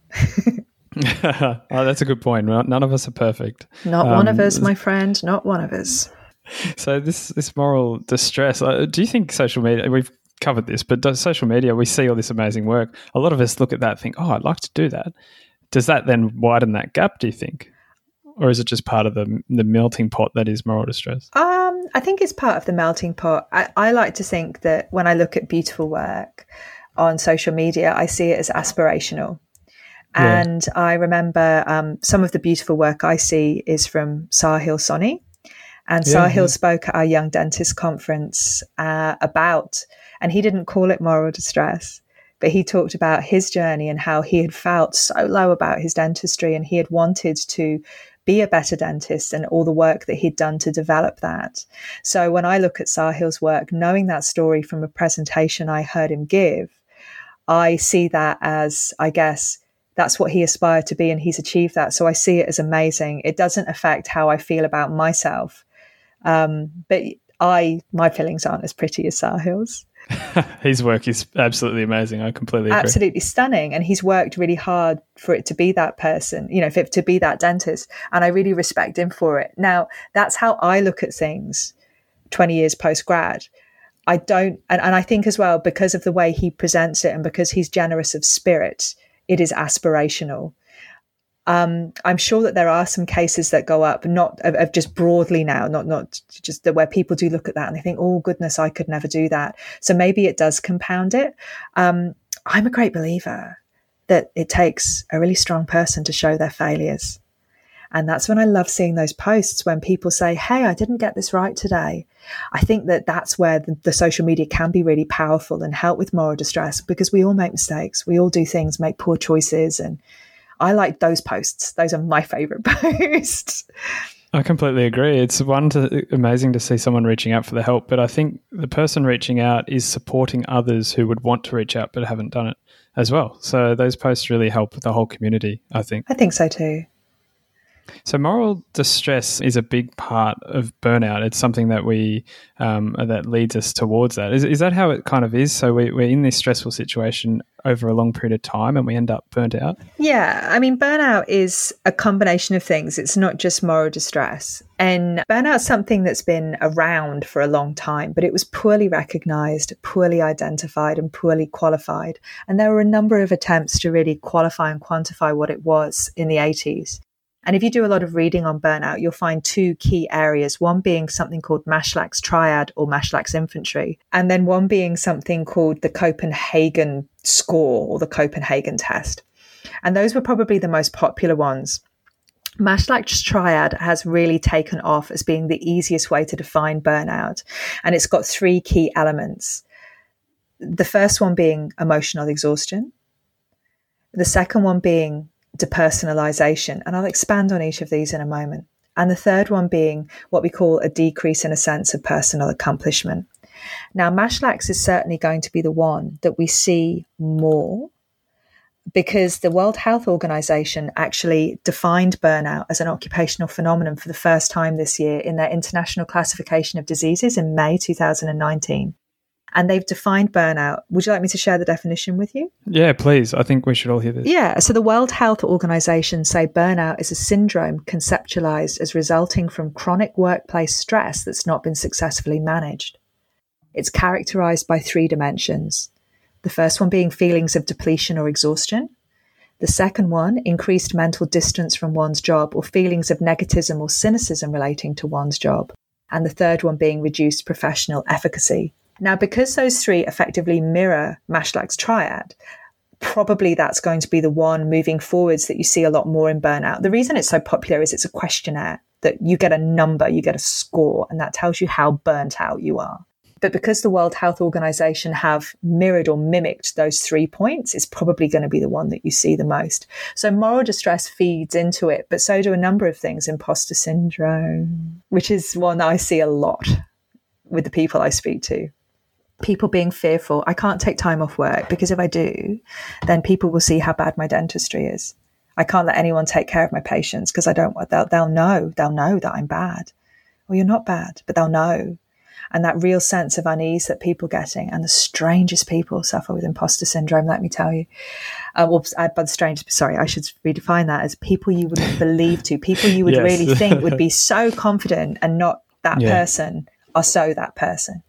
Oh, that's a good point. None of us are perfect. Not um, one of us, my friend. Not one of us. So this this moral distress, uh, do you think social media, we've covered this, but does social media, we see all this amazing work. A lot of us look at that and think, oh, I'd like to do that. Does that then widen that gap, do you think? Or is it just part of the the melting pot that is moral distress? Um, I think it's part of the melting pot. I, I like to think that when I look at beautiful work on social media, I see it as aspirational. Yeah. And I remember um, some of the beautiful work I see is from Sahil Soni. And yeah, Sahil yeah. spoke at our Young Dentist conference uh, about, and he didn't call it moral distress, but he talked about his journey and how he had felt so low about his dentistry and he had wanted to be a better dentist and all the work that he'd done to develop that. So when I look at Sahil's work, knowing that story from a presentation I heard him give, I see that as, I guess, that's what he aspired to be, and he's achieved that. So I see it as amazing. It doesn't affect how I feel about myself. Um, but I, my feelings aren't as pretty as Sahil's. His work is absolutely amazing. I completely agree. Absolutely stunning. And he's worked really hard for it to be that person, you know, for it to be that dentist. And I really respect him for it. Now, that's how I look at things twenty years post-grad. I don't, and, and I think as well, because of the way he presents it and because he's generous of spirit, it is aspirational. Um, I'm sure that there are some cases that go up, not of, of just broadly now, not not just that, where people do look at that and they think, oh goodness, I could never do that. So maybe it does compound it. Um, I'm a great believer that it takes a really strong person to show their failures. And that's when I love seeing those posts when people say, hey, I didn't get this right today. I think that that's where the, the social media can be really powerful and help with moral distress, because we all make mistakes. We all do things, make poor choices. And I like those posts. Those are my favorite posts. I completely agree. It's one to, amazing to see someone reaching out for the help, but I think the person reaching out is supporting others who would want to reach out but haven't done it as well. So those posts really help the whole community, I think. I think so too. So moral distress is a big part of burnout. It's something that we um, that leads us towards that. Is, is that how it kind of is? So we, we're in this stressful situation over a long period of time and we end up burnt out? Yeah. I mean, burnout is a combination of things. It's not just moral distress. And burnout's something that's been around for a long time, but it was poorly recognised, poorly identified and poorly qualified. And there were a number of attempts to really qualify and quantify what it was in the eighties. And if you do a lot of reading on burnout, you'll find two key areas, one being something called Mashlak's triad or Mashlak's infantry, and then one being something called the Copenhagen score or the Copenhagen test. And those were probably the most popular ones. Mashlak's triad has really taken off as being the easiest way to define burnout. And it's got three key elements. The first one being emotional exhaustion. The second one being depersonalization, and I'll expand on each of these in a moment. And the third one being what we call a decrease in a sense of personal accomplishment. Now, Mashlak's is certainly going to be the one that we see more, because the World Health Organization actually defined burnout as an occupational phenomenon for the first time this year in their International Classification of Diseases in May two thousand nineteen. And they've defined burnout. Would you like me to share the definition with you? Yeah, please. I think we should all hear this. Yeah. So the World Health Organization say burnout is a syndrome conceptualized as resulting from chronic workplace stress that's not been successfully managed. It's characterized by three dimensions. The first one being feelings of depletion or exhaustion. The second one, increased mental distance from one's job or feelings of negativism or cynicism relating to one's job. And the third one being reduced professional efficacy. Now, because those three effectively mirror Mashlak's triad, probably that's going to be the one moving forwards that you see a lot more in burnout. The reason it's so popular is it's a questionnaire that you get a number, you get a score, and that tells you how burnt out you are. But because the World Health Organization have mirrored or mimicked those three points, it's probably going to be the one that you see the most. So moral distress feeds into it, but so do a number of things. Imposter syndrome, which is one I see a lot with the people I speak to. People being fearful, I can't take time off work because if I do, then people will see how bad my dentistry is. I can't let anyone take care of my patients because I don't, they'll, they'll know, they'll know that I'm bad. Well, you're not bad, but they'll know. And that real sense of unease that people are getting, and the strangest people suffer with imposter syndrome, let me tell you. Uh, well, by the strangest, sorry, I should redefine that as people you wouldn't believe to, people you would yes. really think would be so confident and not that yeah. person are so that person.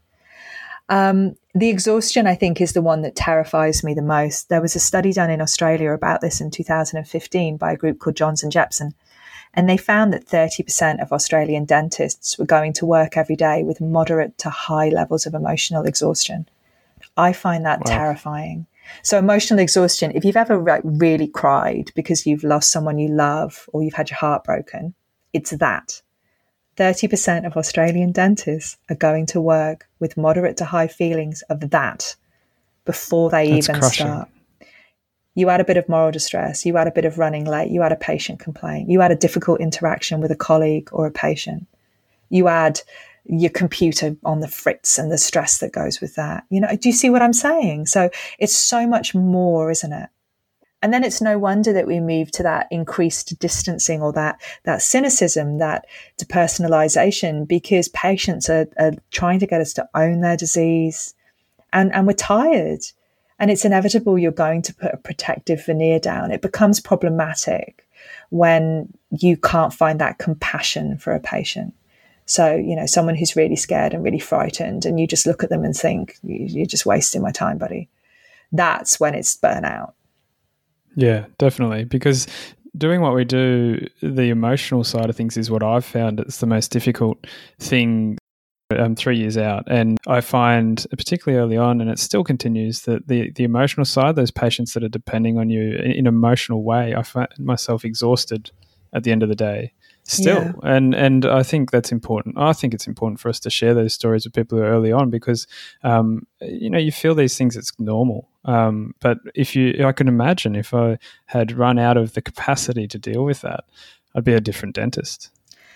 Um, the exhaustion, I think, is the one that terrifies me the most. There was a study done in Australia about this in two thousand fifteen by a group called Johnson Jepson, and they found that thirty percent of Australian dentists were going to work every day with moderate to high levels of emotional exhaustion. I find that wow. terrifying. So emotional exhaustion, if you've ever like, really cried because you've lost someone you love or you've had your heart broken, it's that. thirty percent of Australian dentists are going to work with moderate to high feelings of that before they That's even crushing. start. You add a bit of moral distress, you add a bit of running late, you add a patient complaint, you add a difficult interaction with a colleague or a patient, you add your computer on the fritz and the stress that goes with that. You know, do you see what I'm saying? So it's so much more, isn't it? And then it's no wonder that we move to that increased distancing or that that cynicism, that depersonalization, because patients are, are trying to get us to own their disease, and, and we're tired. And it's inevitable you're going to put a protective veneer down. It becomes problematic when you can't find that compassion for a patient. So, you know, someone who's really scared and really frightened, and you just look at them and think, you're just wasting my time, buddy. That's when it's burnout. Yeah, definitely. Because doing what we do, the emotional side of things is what I've found it's the most difficult thing. I'm three years out, and I find, particularly early on, and it still continues, that the, the emotional side, those patients that are depending on you in an emotional way, I find myself exhausted at the end of the day still. Yeah. And and I think that's important. I think it's important for us to share those stories with people who are early on, because, um, you know, you feel these things, it's normal. Um, but if you, I can imagine if I had run out of the capacity to deal with that, I'd be a different dentist.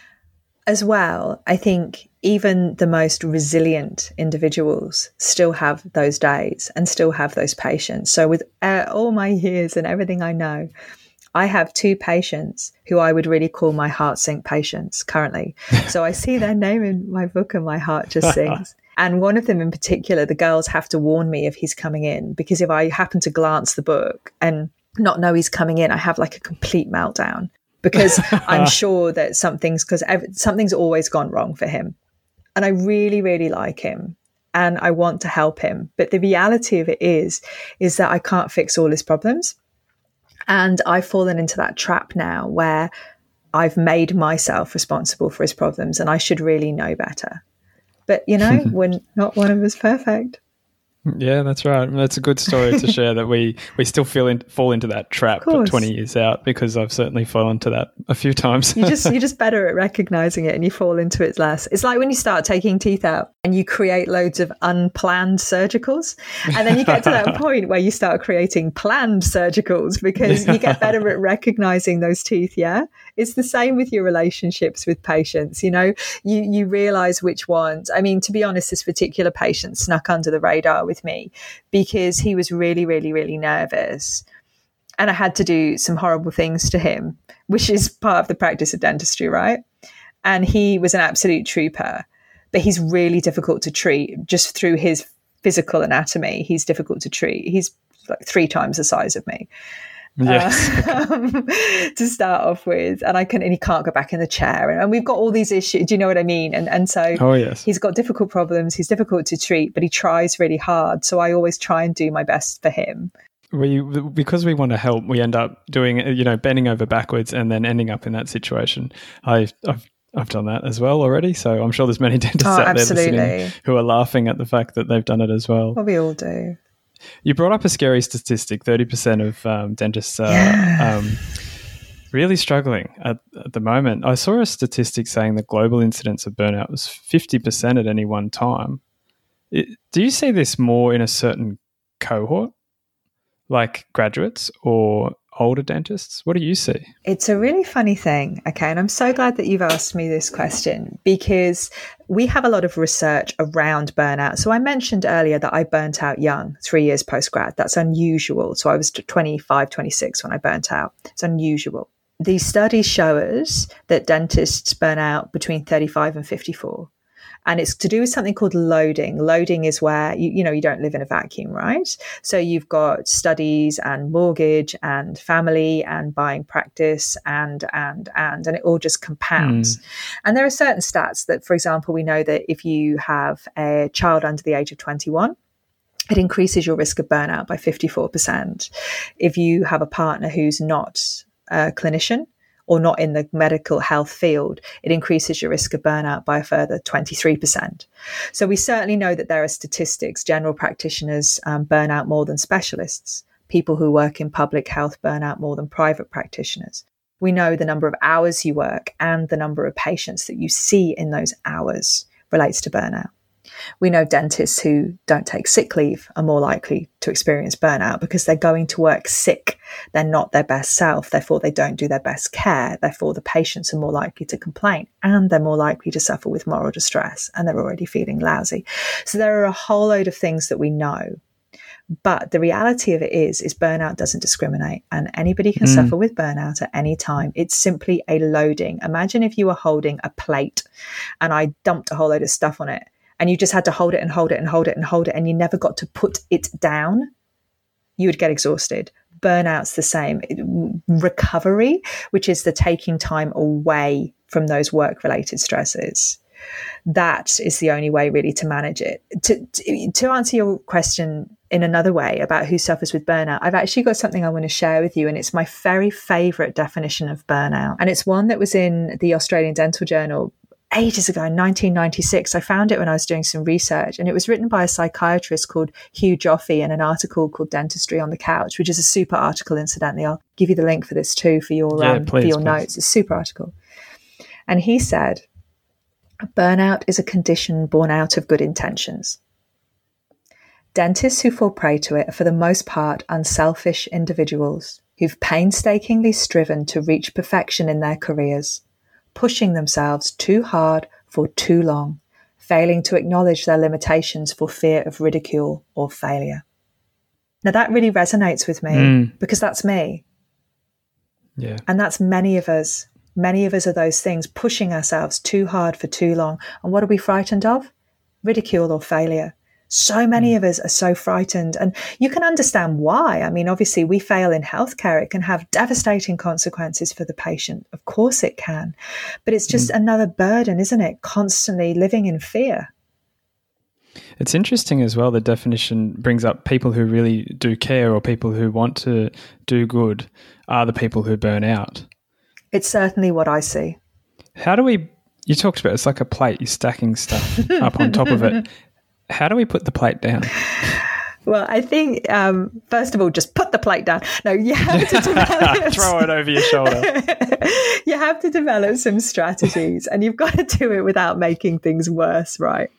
As well, I think even the most resilient individuals still have those days and still have those patients. So with uh, all my years and everything I know, I have two patients who I would really call my heart sink patients currently. So I see their name in my book and my heart just sings. And one of them in particular, the girls have to warn me if he's coming in, because if I happen to glance the book and not know he's coming in, I have like a complete meltdown, because I'm sure that something's, because something's always gone wrong for him. And I really, really like him and I want to help him. But the reality of it is, is that I can't fix all his problems. And I've fallen into that trap now where I've made myself responsible for his problems, and I should really know better. But, you know, when not one of us perfect. Yeah, that's right. That's a good story to share, that we, we still feel in, fall into that trap twenty years out, because I've certainly fallen into that a few times. you just, you're just better at recognizing it and you fall into it less. It's like when you start taking teeth out and you create loads of unplanned surgicals, and then you get to that point where you start creating planned surgicals, because you get better at recognizing those teeth, yeah? It's the same with your relationships with patients. You know, you, you realize which ones. I mean, to be honest, this particular patient snuck under the radar with me because he was really, really, really nervous. And I had to do some horrible things to him, which is part of the practice of dentistry, right? And he was an absolute trooper, but he's really difficult to treat just through his physical anatomy. He's difficult to treat. He's like three times the size of me. Yes. Um, to start off with, and I can, and he can't go back in the chair, and, and we've got all these issues. Do you know what I mean? And and so, oh yes, he's got difficult problems. He's difficult to treat, but he tries really hard. So I always try and do my best for him. We, because we want to help, we end up doing, you know, bending over backwards and then ending up in that situation. I, I've I've done that as well already, so I'm sure there's many dentists oh, out absolutely. there listening who are laughing at the fact that they've done it as well. Well, we all do. You brought up a scary statistic, thirty percent of um, dentists are yeah. um, really struggling at, at the moment. I saw a statistic saying the global incidence of burnout was fifty percent at any one time. It, do you see this more in a certain cohort, like graduates or older dentists? What do you see? It's a really funny thing, okay? And I'm so glad that you've asked me this question, because we have a lot of research around burnout. So I mentioned earlier that I burnt out young, three years post-grad. That's unusual. So I was twenty-five, twenty-six when I burnt out. It's unusual. These studies show us that dentists burn out between thirty-five and fifty-four. And it's to do with something called loading. Loading is where, you, you know, you don't live in a vacuum, right? So you've got studies and mortgage and family and buying practice and, and, and, and it all just compounds. Mm. And there are certain stats that, for example, we know that if you have a child under the age of twenty-one, it increases your risk of burnout by fifty-four percent. If you have a partner who's not a clinician, or not in the medical health field, it increases your risk of burnout by a further twenty-three percent. So we certainly know that there are statistics. General practitioners um, burn out more than specialists. People who work in public health burn out more than private practitioners. We know the number of hours you work and the number of patients that you see in those hours relates to burnout. We know dentists who don't take sick leave are more likely to experience burnout because they're going to work sick. They're not their best self. Therefore, they don't do their best care. Therefore, the patients are more likely to complain, and they're more likely to suffer with moral distress, and they're already feeling lousy. So there are a whole load of things that we know. But the reality of it is, is burnout doesn't discriminate, and anybody can mm. suffer with burnout at any time. It's simply a loading. Imagine if you were holding a plate and I dumped a whole load of stuff on it, and you just had to hold it and hold it and hold it and hold it, and you never got to put it down. You would get exhausted. Burnout's the same. Recovery, which is the taking time away from those work-related stresses, that is the only way really to manage it. To, to, to answer your question in another way about who suffers with burnout, I've actually got something I want to share with you, and it's my very favourite definition of burnout. And it's one that was in the Australian Dental Journal ages ago, in nineteen ninety-six. I found it when I was doing some research, and it was written by a psychiatrist called Hugh Joffe in an article called Dentistry on the Couch, which is a super article, incidentally. I'll give you the link for this too for your, yeah, um, please, for your please. notes. It's a super article. And he said, burnout is a condition born out of good intentions. Dentists who fall prey to it are for the most part unselfish individuals who've painstakingly striven to reach perfection in their careers, pushing themselves too hard for too long, failing to acknowledge their limitations for fear of ridicule or failure. Now that really resonates with me mm. because that's me. Yeah. And that's many of us. Many of us are those things, pushing ourselves too hard for too long. And what are we frightened of? Ridicule or failure. So many of us are so frightened, and you can understand why. I mean, obviously we fail in healthcare. It can have devastating consequences for the patient. Of course it can, but it's just mm. another burden, isn't it? Constantly living in fear. It's interesting as well. The definition brings up people who really do care, or people who want to do good are the people who burn out. It's certainly what I see. How do we, you talked about it's like a plate, you're stacking stuff up on top of it. How do we put the plate down? Well, I think, um, first of all, just put the plate down. No, you have to develop... Throw it over your shoulder. You have to develop some strategies, and you've got to do it without making things worse, right?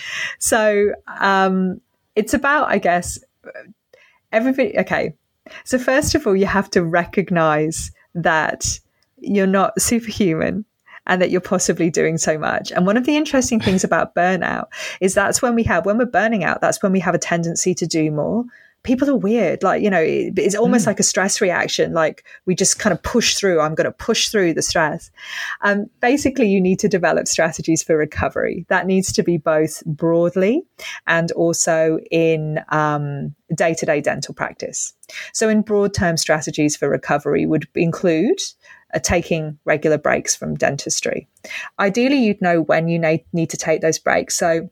So um, it's about, I guess, everybody... Okay, so first of all, you have to recognize that you're not superhuman and that you're possibly doing so much. And one of the interesting things about burnout is that's when we have, when we're burning out, that's when we have a tendency to do more. People are weird. Like, you know, it, it's almost mm. like a stress reaction. Like we just kind of push through. I'm going to push through the stress. Um, basically, you need to develop strategies for recovery. That needs to be both broadly and also in um, day-to-day dental practice. So in broad term, strategies for recovery would include Uh, taking regular breaks from dentistry. Ideally, you'd know when you na- need to take those breaks. So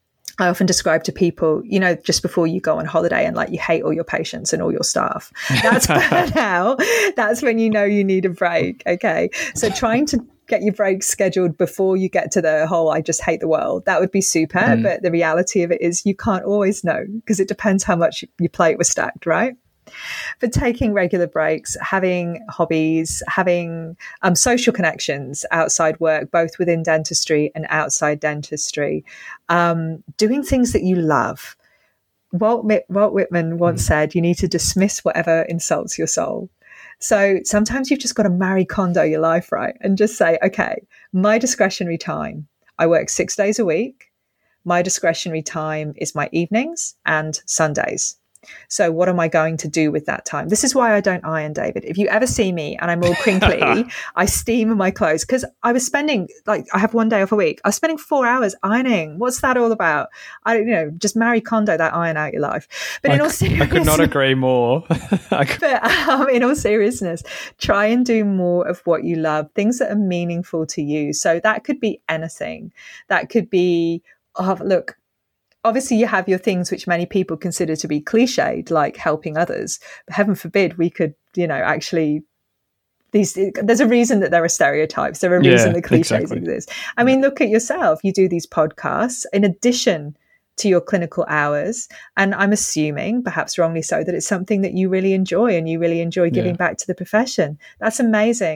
I often describe to people, you know, just before you go on holiday and like you hate all your patients and all your staff. That's burnout. That's when you know you need a break. Okay. So trying to get your breaks scheduled before you get to the whole I just hate the world, that would be super. Mm. But the reality of it is you can't always know because it depends how much your plate was stacked, right? But taking regular breaks, having hobbies, having um, social connections outside work, both within dentistry and outside dentistry, um, doing things that you love. Walt, Walt Whitman once said, you need to dismiss whatever insults your soul. So sometimes you've just got to Marie Kondo your life, right? And just say, okay, my discretionary time, I work six days a week. My discretionary time is my evenings and Sundays. So what am I going to do with that time? This is why I don't iron, David. If you ever see me and I'm all crinkly, I steam my clothes because I was spending, like, I have one day off a week. I was spending four hours ironing. What's that all about? I don't you know, just Marie Kondo that iron out your life. But I, in all seriousness, I could not agree more. But um, in all seriousness, try and do more of what you love, things that are meaningful to you. So that could be anything. That could be, oh, look, obviously, you have your things which many people consider to be cliched, like helping others. But heaven forbid we could, you know, actually, these. There's a reason that there are stereotypes. There are a yeah, reason that cliches exactly. exist. I mean, look at yourself. You do these podcasts in addition to your clinical hours, and I'm assuming, perhaps wrongly so, that it's something that you really enjoy and you really enjoy giving yeah. back to the profession. That's amazing.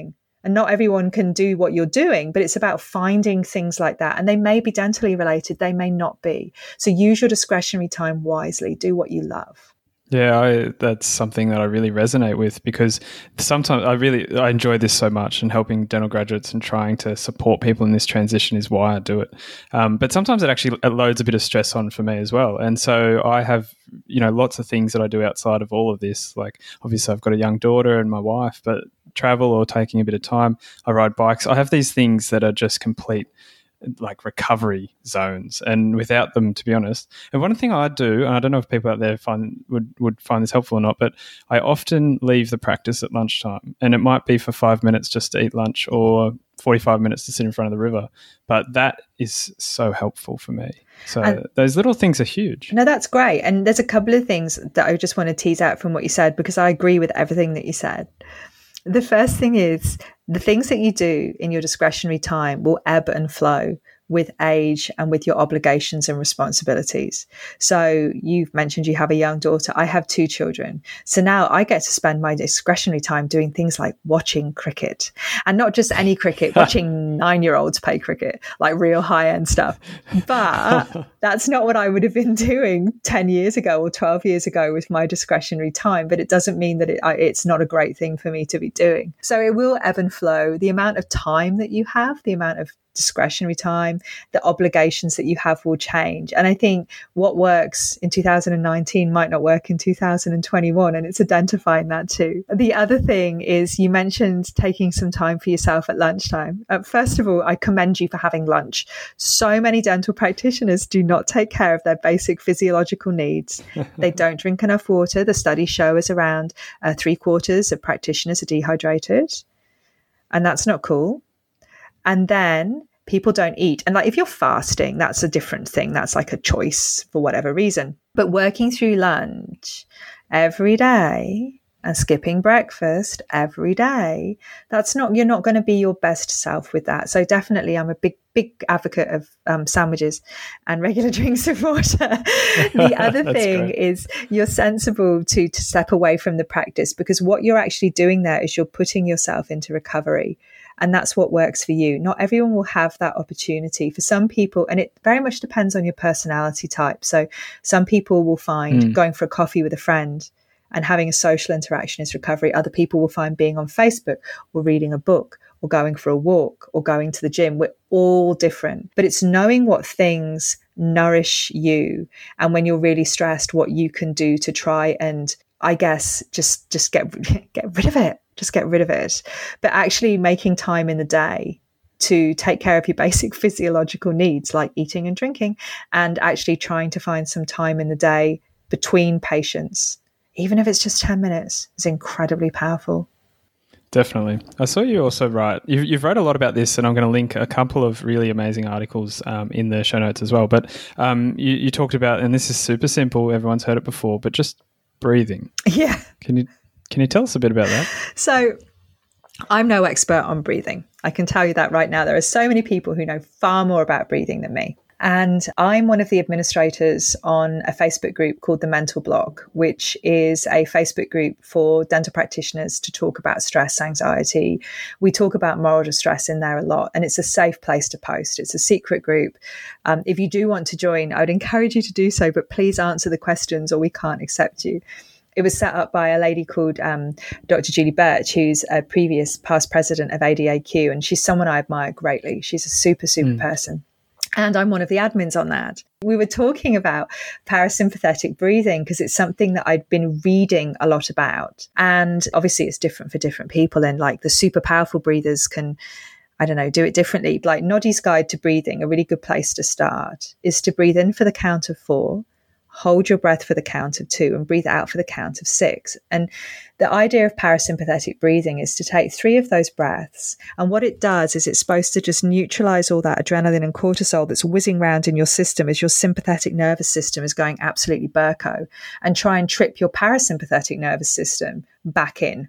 And not everyone can do what you're doing, but it's about finding things like that. And they may be dentally related, they may not be. So use your discretionary time wisely. Do what you love. Yeah, I, that's something that I really resonate with, because sometimes I really I enjoy this so much, and helping dental graduates and trying to support people in this transition is why I do it. Um, but sometimes it actually it loads a bit of stress on for me as well. And so I have, you know, lots of things that I do outside of all of this. Like, obviously I've got a young daughter and my wife, but travel or taking a bit of time, I ride bikes. I have these things that are just complete like recovery zones, and without them, to be honest. And one thing I do, and I don't know if people out there find would, would find this helpful or not, but I often leave the practice at lunchtime, and it might be for five minutes just to eat lunch, or forty-five minutes to sit in front of the river. But that is so helpful for me. So and those little things are huge. No, that's great. And there's a couple of things that I just want to tease out from what you said, because I agree with everything that you said. The first thing is the things that you do in your discretionary time will ebb and flow with age and with your obligations and responsibilities. So you've mentioned you have a young daughter. I have two children. So now I get to spend my discretionary time doing things like watching cricket, and not just any cricket, watching nine-year-olds play cricket, like real high-end stuff. But that's not what I would have been doing ten years ago or twelve years ago with my discretionary time. But it doesn't mean that it, it's not a great thing for me to be doing. So it will ebb and flow. The amount of time that you have, the amount of discretionary time, the obligations that you have will change. And I think what works in two thousand nineteen might not work in two thousand twenty-one, and it's identifying that too. The other thing is, you mentioned taking some time for yourself at lunchtime. Uh, first of all, I commend you for having lunch. So many dental practitioners do not take care of their basic physiological needs. They don't drink enough water. The studies show us around uh, three quarters of practitioners are dehydrated, and that's not cool. And then people don't eat. And like, if you're fasting, that's a different thing. That's like a choice for whatever reason. But working through lunch every day and skipping breakfast every day, that's not, you're not going to be your best self with that. So definitely I'm a big, big advocate of um, sandwiches and regular drinks of water. The other thing great. is you're sensible to, to step away from the practice, because what you're actually doing there is you're putting yourself into recovery. And that's what works for you. Not everyone will have that opportunity. For some people, and it very much depends on your personality type. So some people will find mm. going for a coffee with a friend and having a social interaction is recovery. Other people will find being on Facebook or reading a book or going for a walk or going to the gym. We're all different. But it's knowing what things nourish you, and when you're really stressed, what you can do to try and, I guess, just just get get rid of it. Just get rid of it. But actually making time in the day to take care of your basic physiological needs, like eating and drinking, and actually trying to find some time in the day between patients, even if it's just ten minutes, is incredibly powerful. Definitely. I saw you also write, you've, you've wrote a lot about this, and I'm going to link a couple of really amazing articles um, in the show notes as well. But um, you, you talked about, and this is super simple, everyone's heard it before, but just breathing. Yeah. Can you Can you tell us a bit about that? So I'm no expert on breathing. I can tell you that right now. There are so many people who know far more about breathing than me. And I'm one of the administrators on a Facebook group called The Mental Block, which is a Facebook group for dental practitioners to talk about stress, anxiety. We talk about moral distress in there a lot, and it's a safe place to post. It's a secret group. Um, if you do want to join, I would encourage you to do so, but please answer the questions or we can't accept you. It was set up by a lady called um, Doctor Julie Birch, who's a previous past president of A D A Q, and she's someone I admire greatly. She's a super, super mm. person. And I'm one of the admins on that. We were talking about parasympathetic breathing because it's something that I'd been reading a lot about. And obviously it's different for different people. And like the super powerful breathers can, I don't know, do it differently. Like Noddy's Guide to Breathing, a really good place to start is to breathe in for the count of four, hold your breath for the count of two, and breathe out for the count of six. And the idea of parasympathetic breathing is to take three of those breaths. And what it does is it's supposed to just neutralize all that adrenaline and cortisol that's whizzing around in your system as your sympathetic nervous system is going absolutely burko, and try and trip your parasympathetic nervous system back in.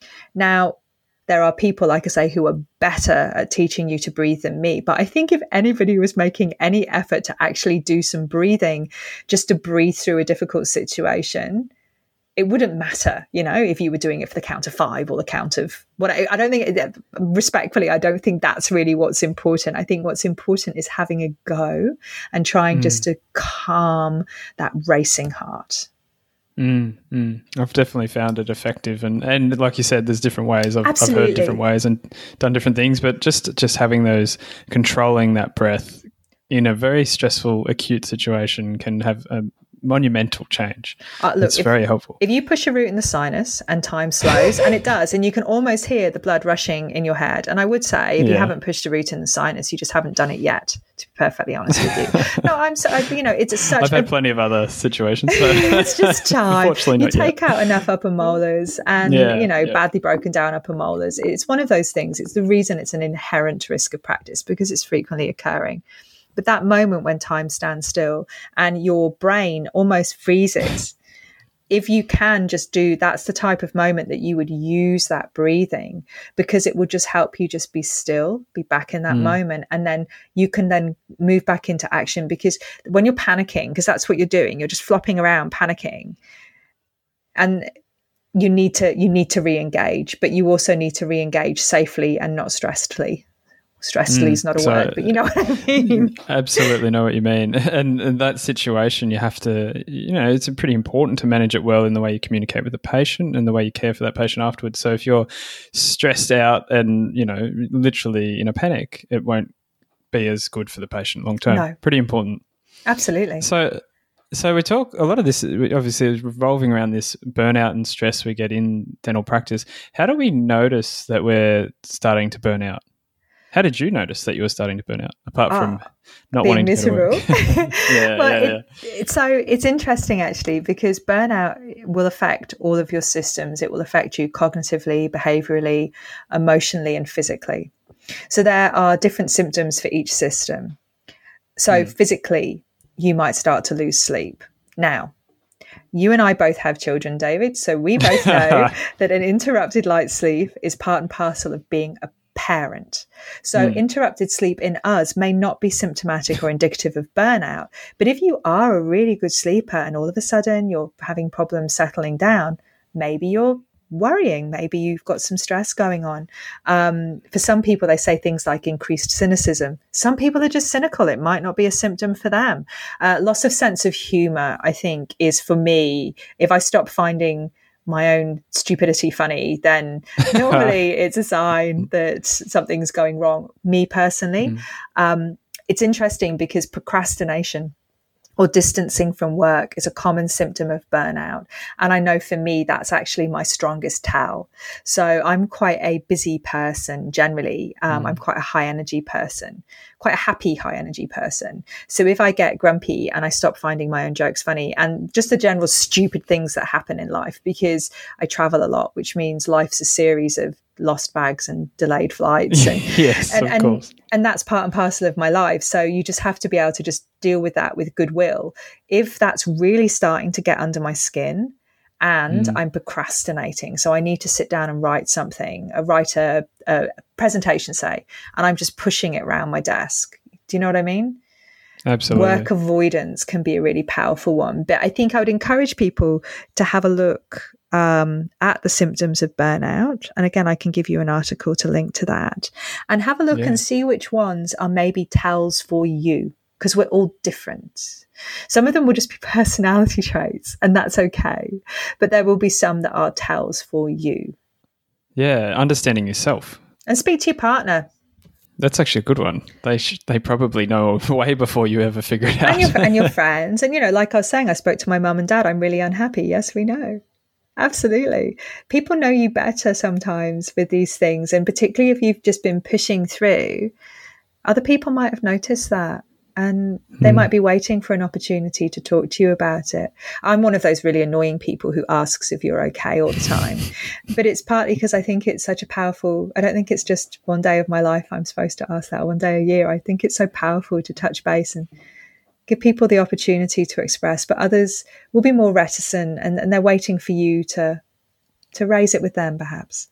Now, there are people, like I say, who are better at teaching you to breathe than me. But I think if anybody was making any effort to actually do some breathing, just to breathe through a difficult situation, it wouldn't matter, you know, if you were doing it for the count of five or the count of what. I, I don't think, respectfully, I don't think that's really what's important. I think what's important is having a go and trying mm. just to calm that racing heart. Mm, mm. I've definitely found it effective, and, and like you said, there's different ways. I've, I've heard different ways and done different things, but just just having those, controlling that breath in a very stressful, acute situation can have a monumental change. Uh, look, it's if, very helpful. If you push a root in the sinus and time slows, and it does, and you can almost hear the blood rushing in your head. And I would say, if yeah. you haven't pushed a root in the sinus, you just haven't done it yet. To be perfectly honest with you, no, I'm so. I, you know, it's a such. I've had a, plenty of other situations. So. It's just time. Unfortunately, you take yet. out enough upper molars, and yeah, you know, yeah. badly broken down upper molars. It's one of those things. It's the reason it's an inherent risk of practice, because it's frequently occurring. But that moment when time stands still and your brain almost freezes, if you can just do, that's the type of moment that you would use that breathing, because it would just help you just be still, be back in that mm. moment. And then you can then move back into action, because when you're panicking, because that's what you're doing, you're just flopping around panicking, and you need to, you need to re-engage, but you also need to re-engage safely and not stressedly. Stressfully mm, is not a so, word, but you know what I mean. Absolutely know what you mean. And in that situation, you have to, you know, it's pretty important to manage it well in the way you communicate with the patient and the way you care for that patient afterwards. So if you're stressed out and, you know, literally in a panic, it won't be as good for the patient long term. No. Pretty important. Absolutely. So So we talk, a lot of this obviously is revolving around this burnout and stress we get in dental practice. How do we notice that we're starting to burn out? How did you notice that you were starting to burn out, apart oh, from not wanting miserable. to go to work? yeah, well, yeah, it, yeah. It, so it's interesting, actually, because burnout will affect all of your systems. It will affect you cognitively, behaviorally, emotionally, and physically. So there are different symptoms for each system. So mm. physically, you might start to lose sleep. Now, you and I both have children, David, so we both know that an interrupted light sleep is part and parcel of being a parent. So mm. interrupted sleep in us may not be symptomatic or indicative of burnout, but if you are a really good sleeper and all of a sudden you're having problems settling down, maybe you're worrying, maybe you've got some stress going on. Um, for some people, they say things like increased cynicism. Some people are just cynical. It might not be a symptom for them. Uh, loss of sense of humor, I think, is for me, if I stop finding my own stupidity funny, then normally it's a sign that something's going wrong. Me personally, mm. um, it's interesting because procrastination or distancing from work is a common symptom of burnout. And I know for me, that's actually my strongest tell. So I'm quite a busy person generally. Um, mm. I'm quite a high energy person, quite a happy high energy person. So if I get grumpy and I stop finding my own jokes funny, and just the general stupid things that happen in life, because I travel a lot, which means life's a series of lost bags and delayed flights. And, yes, and, of and, course. And that's part and parcel of my life. So you just have to be able to just deal with that with goodwill. If that's really starting to get under my skin and mm. I'm procrastinating, so I need to sit down and write something, uh, write a, a presentation, say, and I'm just pushing it around my desk. Do you know what I mean? Absolutely. Work avoidance can be a really powerful one. But I think I would encourage people to have a look um, at the symptoms of burnout. And again, I can give you an article to link to that. And have a look yeah. and see which ones are maybe tells for you, because we're all different. Some of them will just be personality traits, and that's okay. But there will be some that are tells for you. Yeah, understanding yourself. And speak to your partner. That's actually a good one. They sh- they probably know way before you ever figure it out. And your, and your friends. And, you know, like I was saying, I spoke to my mum and dad. I'm really unhappy. Yes, we know. Absolutely. People know you better sometimes with these things. And particularly if you've just been pushing through, other people might have noticed that. And they mm. might be waiting for an opportunity to talk to you about it. I'm one of those really annoying people who asks if you're okay all the time. But it's partly because I think it's such a powerful, I don't think it's just one day of my life I'm supposed to ask that, one day a year. I think it's so powerful to touch base and give people the opportunity to express, but others will be more reticent and, and they're waiting for you to to raise it with them, perhaps.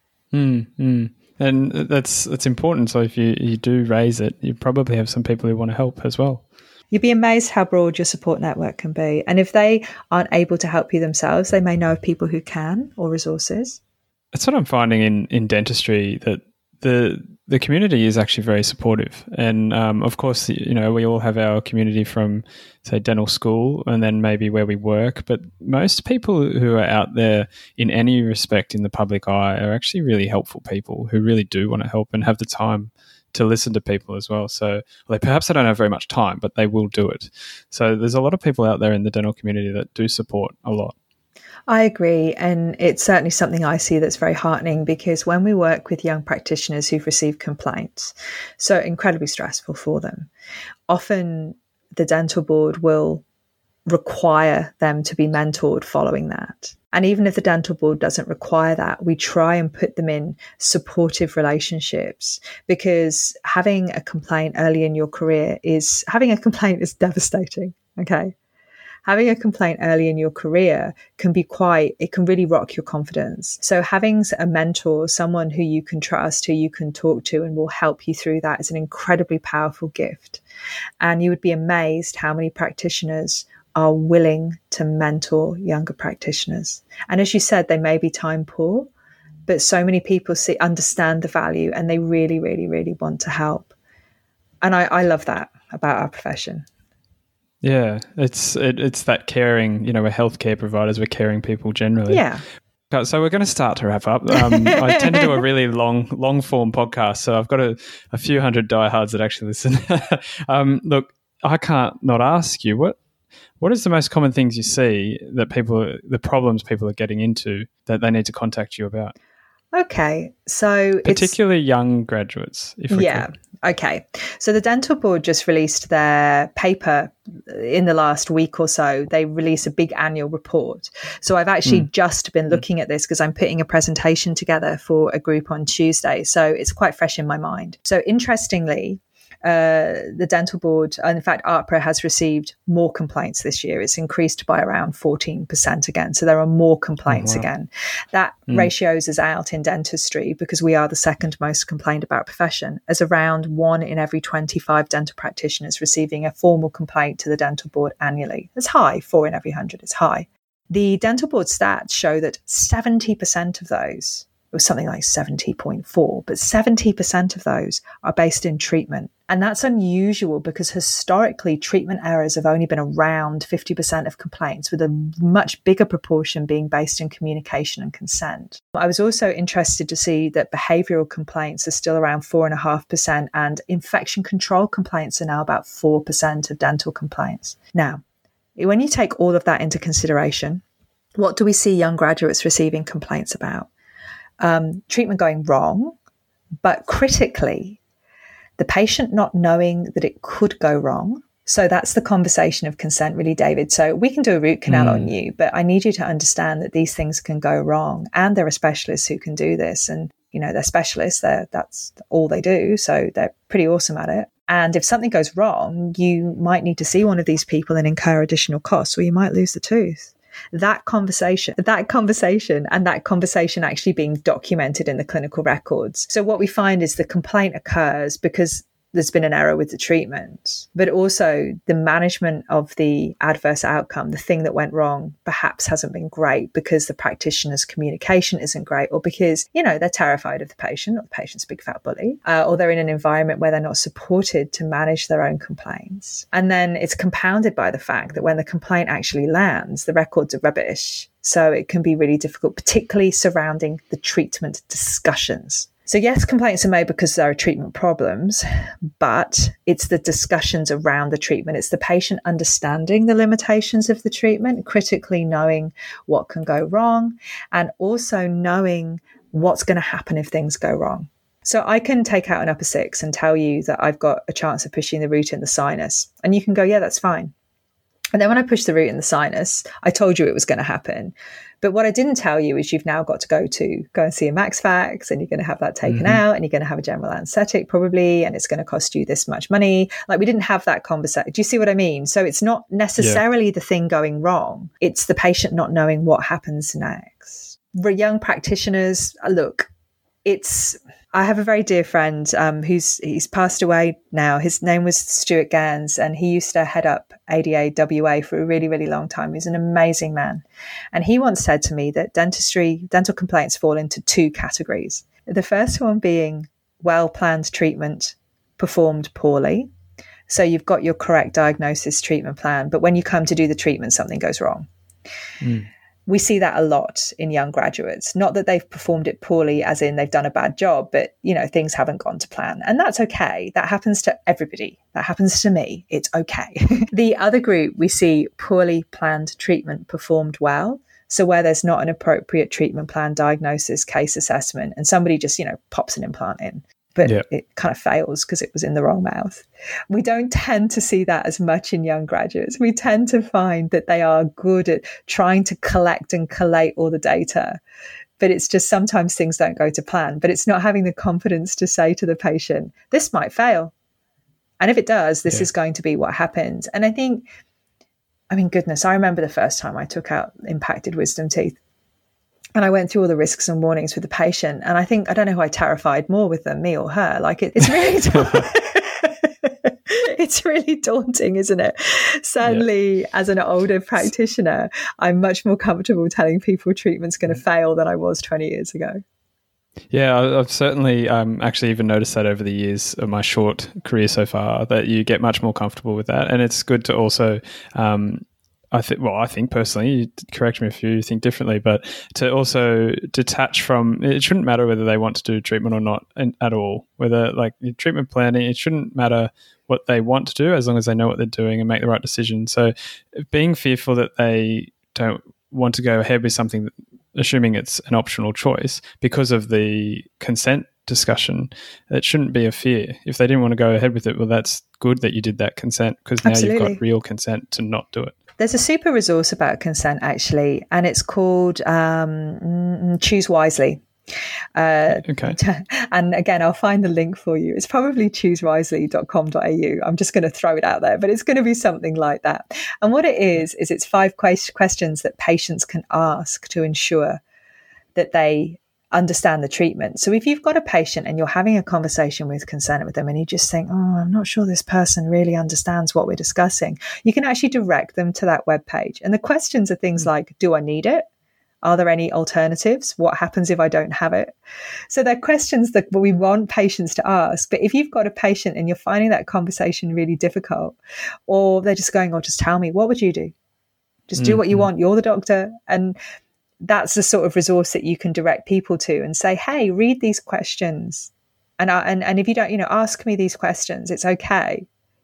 Mm, mm. And that's that's important. So if you, you do raise it, you probably have some people who want to help as well. You'd be amazed how broad your support network can be. And if they aren't able to help you themselves, they may know of people who can, or resources. That's what I'm finding in, in dentistry, that the the community is actually very supportive. And um, of course, you know, we all have our community from, say, dental school and then maybe where we work. But most people who are out there in any respect in the public eye are actually really helpful people who really do want to help and have the time to listen to people as well. So well, perhaps they don't have very much time, but they will do it. So there's a lot of people out there in the dental community that do support a lot. I agree. And it's certainly something I see that's very heartening, because when we work with young practitioners who've received complaints, so incredibly stressful for them, often the dental board will require them to be mentored following that. And even if the dental board doesn't require that, we try and put them in supportive relationships, because having a complaint early in your career is, having a complaint is devastating. Okay. Having a complaint early in your career can be quite, it can really rock your confidence. So having a mentor, someone who you can trust, who you can talk to and will help you through that, is an incredibly powerful gift. And you would be amazed how many practitioners are willing to mentor younger practitioners. And as you said, they may be time poor, but so many people see, understand the value, and they really, really, really want to help. And I, I love that about our profession. Yeah, it's it, it's that caring, you know, we're healthcare providers, we're caring people generally. Yeah. So we're going to start to wrap up. Um, I tend to do a really long, long form podcast, so I've got a, a few hundred diehards that actually listen. um, look, I can't not ask you, what what is the most common things you see that people, the problems people are getting into that they need to contact you about? Okay, so particularly it's, young graduates, if we yeah. could. Okay, so the dental board just released their paper in the last week or so. They release a big annual report. So I've actually mm. just been looking mm. at this because I'm putting a presentation together for a group on Tuesday. So it's quite fresh in my mind. So interestingly, Uh, the dental board, and in fact, AHPRA has received more complaints this year. It's increased by around fourteen percent again. So there are more complaints oh, wow. again. That mm. ratios us out in dentistry, because we are the second most complained about profession, as around one in every twenty-five dental practitioners receiving a formal complaint to the dental board annually. It's high. Four in every hundred is high. The dental board stats show that seventy percent of those, it was something like seventy point four, but seventy percent of those are based in treatment. And that's unusual, because historically treatment errors have only been around fifty percent of complaints, with a much bigger proportion being based in communication and consent. I was also interested to see that behavioural complaints are still around four point five percent, and infection control complaints are now about four percent of dental complaints. Now, when you take all of that into consideration, what do we see young graduates receiving complaints about? Um, treatment going wrong, but critically, the patient not knowing that it could go wrong. So that's the conversation of consent, really, David. So we can do a root canal mm. on you, but I need you to understand that these things can go wrong, and there are specialists who can do this. And, you know, they're specialists, they're, that's all they do. So they're pretty awesome at it. And if something goes wrong, you might need to see one of these people and incur additional costs, or you might lose the tooth. That conversation, that conversation and that conversation actually being documented in the clinical records. So what we find is the complaint occurs because there's been an error with the treatment, but also the management of the adverse outcome, the thing that went wrong, perhaps hasn't been great because the practitioner's communication isn't great, or because, you know, they're terrified of the patient, or the patient's a big fat bully, uh, or they're in an environment where they're not supported to manage their own complaints. And then it's compounded by the fact that when the complaint actually lands, the records are rubbish. So it can be really difficult, particularly surrounding the treatment discussions. So yes, complaints are made because there are treatment problems, but it's the discussions around the treatment. It's the patient understanding the limitations of the treatment, critically knowing what can go wrong, and also knowing what's going to happen if things go wrong. So I can take out an upper six and tell you that I've got a chance of pushing the root in the sinus, and you can go, yeah, that's fine. And then when I push the root in the sinus, I told you it was going to happen. But what I didn't tell you is you've now got to go to go and see a Max Fax, and you're going to have that taken mm-hmm. out, and you're going to have a general anesthetic probably, and it's going to cost you this much money. Like, we didn't have that conversation. Do you see what I mean? So it's not necessarily yeah. the thing going wrong. It's the patient not knowing what happens next. For young practitioners, look, it's, I have a very dear friend um, who's he's passed away now. His name was Stuart Gaines, and he used to head up A D A W A for a really, really long time. He's an amazing man. And he once said to me that dentistry, dental complaints fall into two categories. The first one being well-planned treatment performed poorly. So you've got your correct diagnosis treatment plan, but when you come to do the treatment, something goes wrong. Mm. We see that a lot in young graduates. Not that they've performed it poorly, as in they've done a bad job, but, you know, things haven't gone to plan. And that's okay. That happens to everybody. That happens to me. It's okay. The other group, we see poorly planned treatment performed well. So where there's not an appropriate treatment plan, diagnosis, case assessment, and somebody just, you know, pops an implant in, but yeah. it kind of fails because it was in the wrong mouth. We don't tend to see that as much in young graduates. We tend to find that they are good at trying to collect and collate all the data, but it's just sometimes things don't go to plan. But it's not having the confidence to say to the patient, this might fail. And if it does, this yeah. is going to be what happens. And I think, I mean, goodness, I remember the first time I took out impacted wisdom teeth. And I went through all the risks and warnings with the patient. And I think, I don't know who I terrified more with them, me or her. Like it, it's really, da- it's really daunting, isn't it? Certainly, yeah. as an older practitioner, I'm much more comfortable telling people treatment's going to fail than I was twenty years ago. Yeah, I've certainly um, actually even noticed that over the years of my short career so far, that you get much more comfortable with that. And it's good to also... Um, I think, well, I think personally, correct me if you think differently, but to also detach from, it shouldn't matter whether they want to do treatment or not in, at all. Whether like treatment planning, it shouldn't matter what they want to do as long as they know what they're doing and make the right decision. So being fearful that they don't want to go ahead with something, assuming it's an optional choice because of the consent discussion, it shouldn't be a fear. If they didn't want to go ahead with it, well, that's good that you did that consent because now Absolutely. You've got real consent to not do it. There's a super resource about consent, actually, and it's called um, Choose Wisely. Uh, okay. And again, I'll find the link for you. It's probably choose wisely dot com dot a u. I'm just going to throw it out there, but it's going to be something like that. And what it is, is it's five que- questions that patients can ask to ensure that they understand the treatment. So if you've got a patient and you're having a conversation with consent with them and you just think, oh, I'm not sure this person really understands what we're discussing, you can actually direct them to that web page. And the questions are things like, do I need it? Are there any alternatives? What happens if I don't have it? So they're questions that we want patients to ask. But if you've got a patient and you're finding that conversation really difficult, or they're just going, oh, just tell me, what would you do? Just do mm-hmm. what you want. You're the doctor. And that's the sort of resource that you can direct people to and say, hey, read these questions. And, I, and, and if you don't, you know, ask me these questions, it's okay.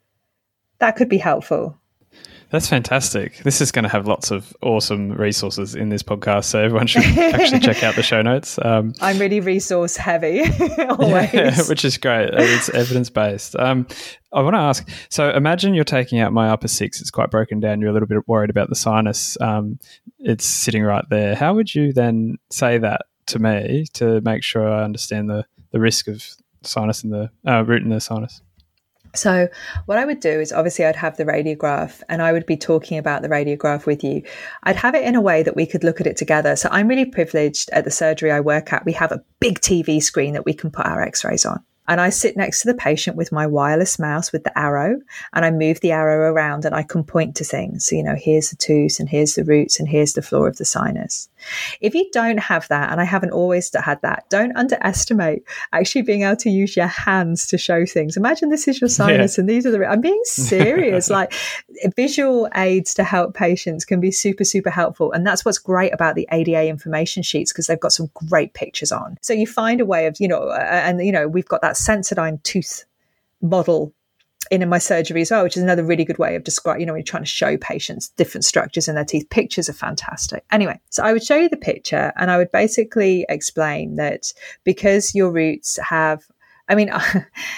That could be helpful. That's fantastic. This is going to have lots of awesome resources in this podcast, so everyone should actually check out the show notes. Um, I'm really resource heavy, always. Yeah, which is great. It's evidence-based. Um, I want to ask, so imagine you're taking out my upper six. It's quite broken down. You're a little bit worried about the sinus. Um, it's sitting right there. How would you then say that to me to make sure I understand the, the risk of sinus in the uh, root in the sinus? So what I would do is obviously I'd have the radiograph and I would be talking about the radiograph with you. I'd have it in a way that we could look at it together. So I'm really privileged at the surgery I work at. We have a big T V screen that we can put our x-rays on. And I sit next to the patient with my wireless mouse with the arrow, and I move the arrow around and I can point to things. So, you know, here's the tooth and here's the roots and here's the floor of the sinus. If you don't have that, and I haven't always had that, don't underestimate actually being able to use your hands to show things. Imagine this is your sinus yeah. and these are the, I'm being serious. Like visual aids to help patients can be super, super helpful. And that's what's great about the A D A information sheets, because they've got some great pictures on. So you find a way of, you know, uh, and, you know, we've got that Sensodyne tooth model in, in my surgery as well, which is another really good way of describing, you know, when you're trying to show patients different structures in their teeth. Pictures are fantastic. Anyway, so I would show you the picture and I would basically explain that because your roots have, I mean,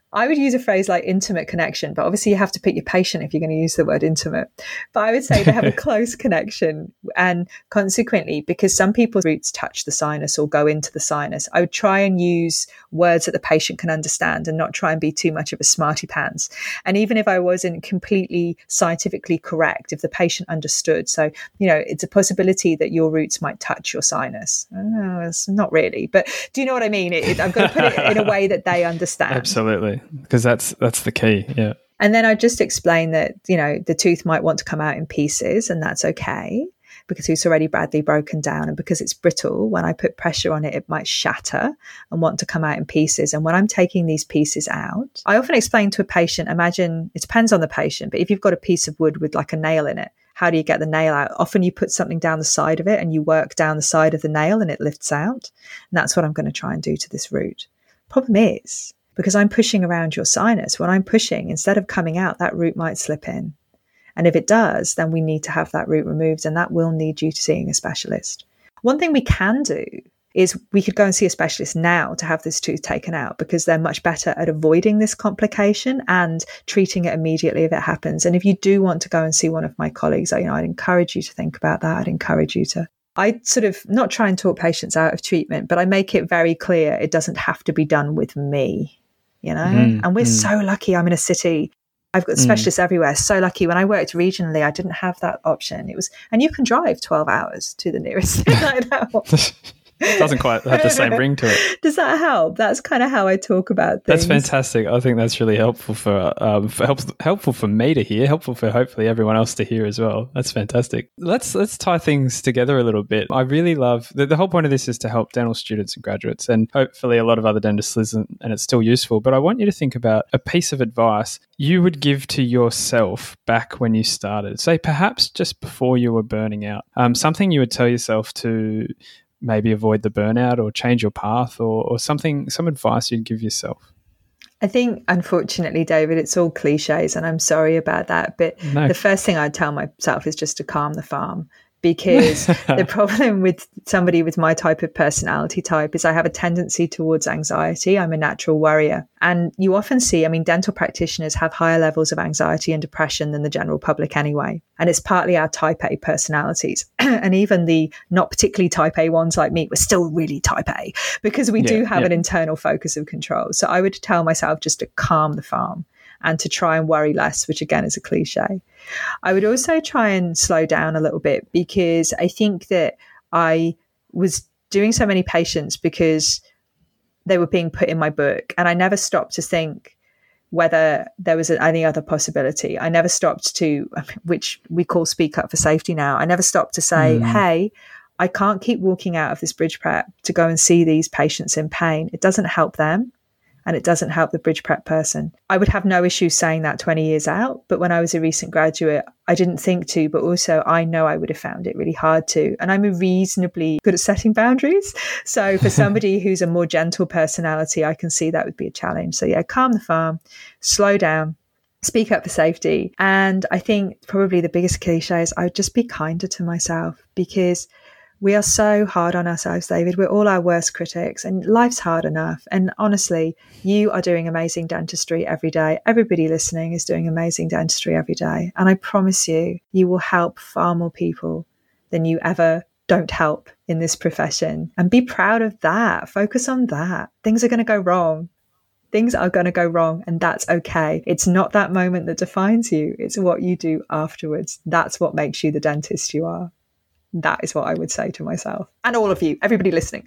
I would use a phrase like intimate connection, but obviously you have to pick your patient if you're going to use the word intimate. But I would say they have a close connection, and consequently, because some people's roots touch the sinus or go into the sinus, I would try and use words that the patient can understand and not try and be too much of a smarty pants. And even if I wasn't completely scientifically correct, if the patient understood, so, you know, it's a possibility that your roots might touch your sinus. Oh, it's not really, but do you know what I mean? It, it, I've got to put it in a way that they understand. Absolutely. Because that's that's the key, yeah. And then I just explain that, you know, the tooth might want to come out in pieces, and that's okay because it's already badly broken down, and because it's brittle, when I put pressure on it, it might shatter and want to come out in pieces. And when I'm taking these pieces out, I often explain to a patient, imagine, it depends on the patient, but if you've got a piece of wood with like a nail in it, how do you get the nail out? Often you put something down the side of it and you work down the side of the nail and it lifts out. And that's what I'm going to try and do to this root. Problem is, because I'm pushing around your sinus, when I'm pushing, instead of coming out, that root might slip in. And if it does, then we need to have that root removed, and that will need you to seeing a specialist. One thing we can do is we could go and see a specialist now to have this tooth taken out, because they're much better at avoiding this complication and treating it immediately if it happens. And if you do want to go and see one of my colleagues, you know, I'd encourage you to think about that. I'd encourage you to I sort of not try and talk patients out of treatment, but I make it very clear it doesn't have to be done with me. You know, mm, and we're mm. so lucky. I'm in a city. I've got specialists mm. everywhere. So lucky. When I worked regionally, I didn't have that option. It was, and you can drive twelve hours to the nearest thing like that. Doesn't quite have the same ring to it. Does that help? That's kind of how I talk about things. That's fantastic. I think that's really helpful for, um, for help, helpful for me to hear, helpful for hopefully everyone else to hear as well. That's fantastic. Let's let's tie things together a little bit. I really love, the, the whole point of this is to help dental students and graduates, and hopefully a lot of other dentists listen and it's still useful. But I want you to think about a piece of advice you would give to yourself back when you started, say perhaps just before you were burning out, um, something you would tell yourself to maybe avoid the burnout or change your path, or, or something, some advice you'd give yourself? I think, unfortunately, David, it's all cliches, and I'm sorry about that. But no. The first thing I'd tell myself is just to calm the farm, because the problem with somebody with my type of personality type is I have a tendency towards anxiety. I'm a natural worrier. And you often see, I mean, dental practitioners have higher levels of anxiety and depression than the general public anyway. And it's partly our type A personalities. And even the not particularly type A ones like me, we're still really type A, because we yeah, do have yeah. an internal focus of control. So I would tell myself just to calm the farm and to try and worry less, which again is a cliche. I would also try and slow down a little bit, because I think that I was doing so many patients because they were being put in my book, and I never stopped to think whether there was any other possibility. I never stopped to, which we call speak up for safety now, I never stopped to say, mm. hey, I can't keep walking out of this bridge prep to go and see these patients in pain. It doesn't help them. And it doesn't help the bridge prep person. I would have no issue saying that twenty years out. But when I was a recent graduate, I didn't think to, but also I know I would have found it really hard to. And I'm a reasonably good at setting boundaries. So for somebody who's a more gentle personality, I can see that would be a challenge. So yeah, calm the farm, slow down, speak up for safety. And I think probably the biggest cliche is I would just be kinder to myself, because we are so hard on ourselves, David. We're all our worst critics, and life's hard enough. And honestly, you are doing amazing dentistry every day. Everybody listening is doing amazing dentistry every day. And I promise you, you will help far more people than you ever don't help in this profession. And be proud of that. Focus on that. Things are going to go wrong. Things are going to go wrong, and that's okay. It's not that moment that defines you. It's what you do afterwards. That's what makes you the dentist you are. That is what I would say to myself, and all of you, everybody listening.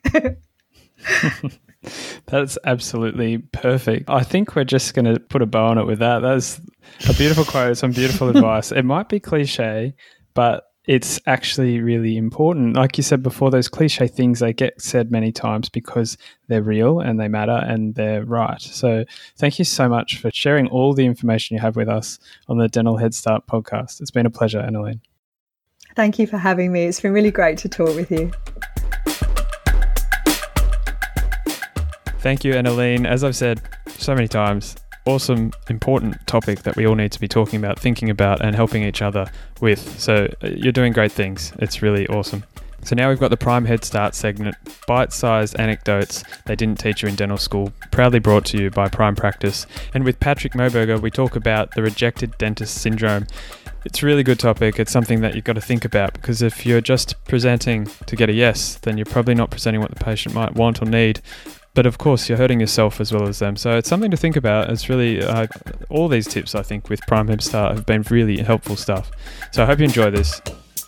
That's absolutely perfect. I think we're just going to put a bow on it with that. That's a beautiful quote, some beautiful advice. It might be cliche, but it's actually really important. Like you said before, those cliche things, they get said many times because they're real and they matter and they're right. So thank you so much for sharing all the information you have with us on the Dental Head Start podcast. It's been a pleasure, Annalene. Thank you for having me. It's been really great to talk with you. Thank you, Annalene. As I've said so many times, awesome, important topic that we all need to be talking about, thinking about, and helping each other with. So you're doing great things. It's really awesome. So now we've got the Prime Head Start segment, bite-sized anecdotes they didn't teach you in dental school, proudly brought to you by Prime Practice. And with Patrick Moberger, we talk about the rejected dentist syndrome. It's a really good topic. It's something that you've got to think about, because if you're just presenting to get a yes, then you're probably not presenting what the patient might want or need. But of course, you're hurting yourself as well as them. So it's something to think about. It's really, uh, all these tips, I think, with Prime Head Start have been really helpful stuff. So I hope you enjoy this.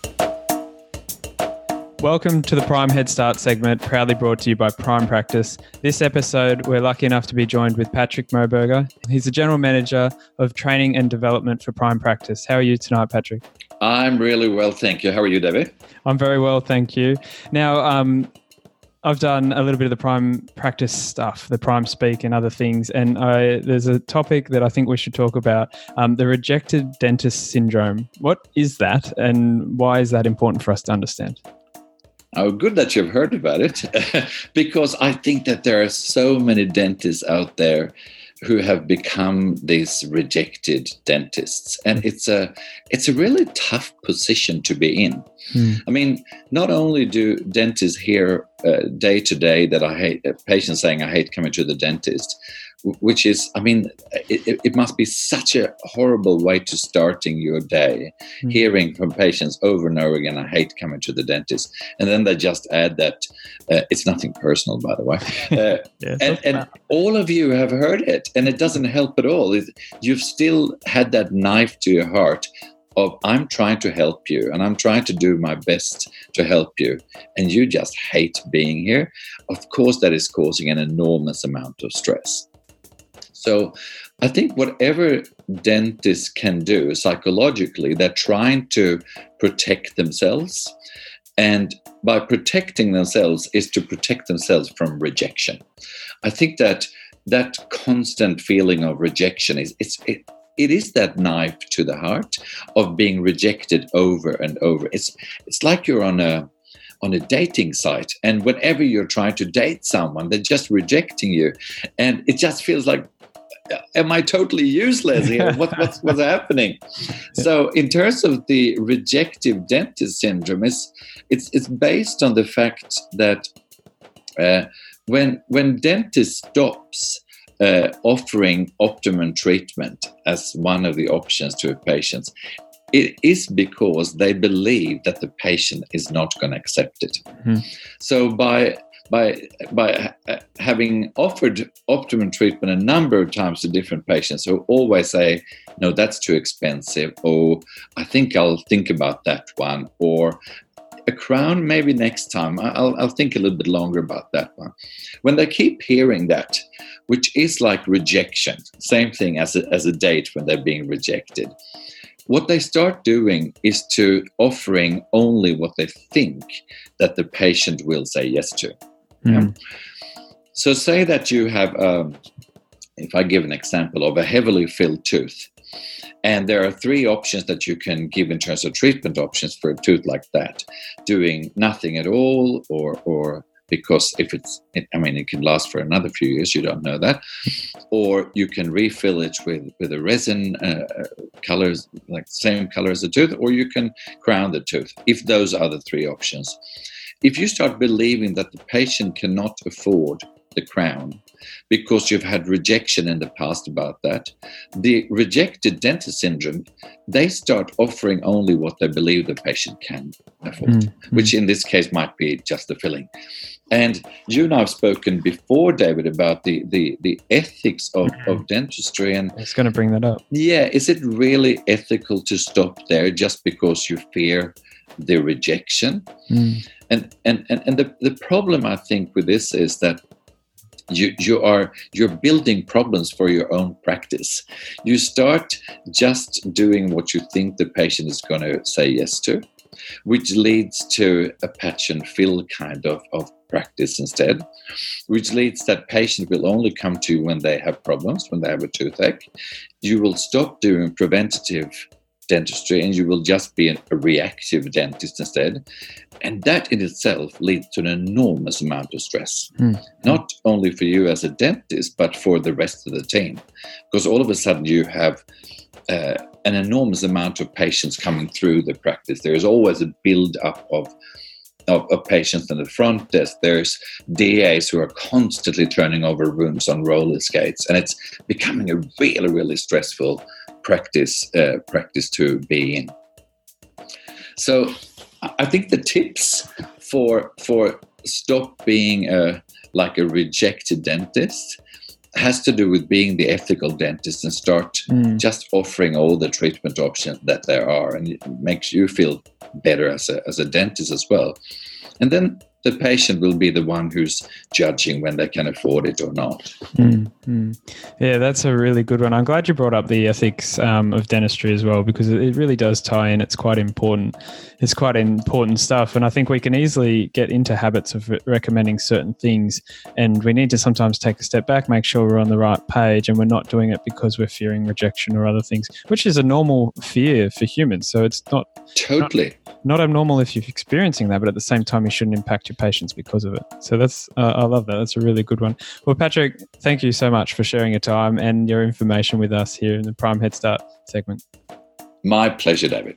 Welcome to the Prime Head Start segment, proudly brought to you by Prime Practice. This episode, we're lucky enough to be joined with Patrick Moberger. He's the General Manager of Training and Development for Prime Practice. How are you tonight, Patrick? I'm really well, thank you. How are you, David? I'm very well, thank you. Now, um, I've done a little bit of the Prime Practice stuff, the Prime Speak and other things, and I, there's a topic that I think we should talk about, um, the rejected dentist syndrome. What is that, and why is that important for us to understand? Oh, good that you've heard about it, because I think that there are so many dentists out there who have become these rejected dentists, and it's a it's a really tough position to be in. Hmm. I mean, not only do dentists hear uh, day to day that I hate uh, patients saying I hate coming to the dentist, which is, I mean, it, it must be such a horrible way to starting your day, mm. hearing from patients over and over again, I hate coming to the dentist. And then they just add that, uh, it's nothing personal, by the way. Uh, yeah, and and all of you have heard it, and it doesn't help at all. It, you've still had that knife to your heart of, I'm trying to help you, and I'm trying to do my best to help you, and you just hate being here. Of course, that is causing an enormous amount of stress. So I think whatever dentists can do psychologically, they're trying to protect themselves. And by protecting themselves is to protect themselves from rejection. I think that that constant feeling of rejection is it's it, it is that knife to the heart of being rejected over and over. It's it's like you're on a on a dating site, and whenever you're trying to date someone, they're just rejecting you. And it just feels like, am I totally useless here? What, what's, what's happening? So in terms of the rejective dentist syndrome, it's, it's, it's based on the fact that uh, when, when dentist stops uh, offering optimum treatment as one of the options to a patient, it is because they believe that the patient is not going to accept it. Mm-hmm. So by by by having offered optimum treatment a number of times to different patients who always say, no, that's too expensive, or I think I'll think about that one, or a crown maybe next time, I'll, I'll think a little bit longer about that one. When they keep hearing that, which is like rejection, same thing as a, as a date when they're being rejected, what they start doing is to offering only what they think that the patient will say yes to. Mm. Yeah? So say that you have, um, if I give an example of a heavily filled tooth, and there are three options that you can give in terms of treatment options for a tooth like that, doing nothing at all, or or because if it's, I mean, it can last for another few years, you don't know that. Or you can refill it with, with a resin uh, colors, like same color as the tooth, or you can crown the tooth, if those are the three options. If you start believing that the patient cannot afford the crown because you've had rejection in the past about that, the rejected dentist syndrome, they start offering only what they believe the patient can afford, mm-hmm. which in this case might be just the filling. And you and I have spoken before, David, about the, the, the ethics of, of dentistry. And I was going to bring that up. Yeah, is it really ethical to stop there just because you fear the rejection? Mm. And and and, and the, the problem, I think, with this is that you you are you're building problems for your own practice. You start just doing what you think the patient is going to say yes to, which leads to a patch and fill kind of, of practice instead, which leads that patient will only come to you when they have problems, when they have a toothache. You will stop doing preventative dentistry and you will just be a reactive dentist instead. And that in itself leads to an enormous amount of stress, mm. not only for you as a dentist, but for the rest of the team. Because all of a sudden you have uh, an enormous amount of patients coming through the practice. There is always a build-up of of, of patients in the front desk. There's D As who are constantly turning over rooms on roller skates, and it's becoming a really, really stressful practice uh, practice to be in. So I think the tips for for stop being a like a rejected dentist has to do with being the ethical dentist and start mm. just offering all the treatment options that there are, and it makes you feel better as a as a dentist as well. And then the patient will be the one who's judging when they can afford it or not. Mm, mm. Yeah, that's a really good one. I'm glad you brought up the ethics um, of dentistry as well, because it really does tie in. It's quite important. It's quite important stuff. And I think we can easily get into habits of re- recommending certain things. And we need to sometimes take a step back, make sure we're on the right page, and we're not doing it because we're fearing rejection or other things, which is a normal fear for humans. So it's not totally not, not abnormal if you're experiencing that, but at the same time, you shouldn't impact your patients because of it. So that's uh, I love that. That's a really good one. Well, Patrick, thank you so much for sharing your time and your information with us here in the Prime Head Start segment. My pleasure, David.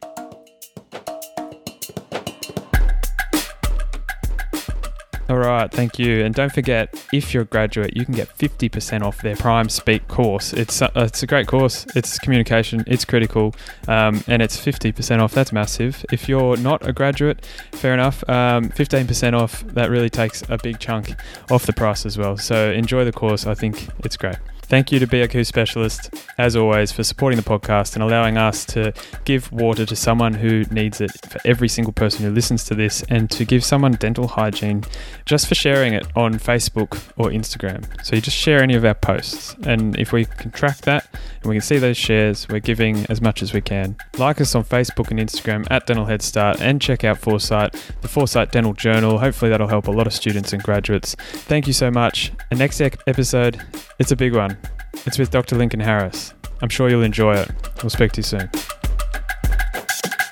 All right, thank you. And don't forget, if you're a graduate, you can get fifty percent off their Prime Speak course. It's a, it's a great course. It's communication. It's critical. Um, and it's fifty percent off. That's massive. If you're not a graduate, fair enough. Um, fifteen percent off. That really takes a big chunk off the price as well. So enjoy the course. I think it's great. Thank you to B O Q Specialist, as always, for supporting the podcast and allowing us to give water to someone who needs it, for every single person who listens to this, and to give someone dental hygiene just for sharing it on Facebook or Instagram. So you just share any of our posts, and if we can track that and we can see those shares, we're giving as much as we can. Like us on Facebook and Instagram at Dental Head Start, and check out Foresight, the Foresight Dental Journal. Hopefully that'll help a lot of students and graduates. Thank you so much. And next episode, it's a big one. It's with Doctor Lincoln Harris. I'm sure you'll enjoy it. We'll speak to you soon.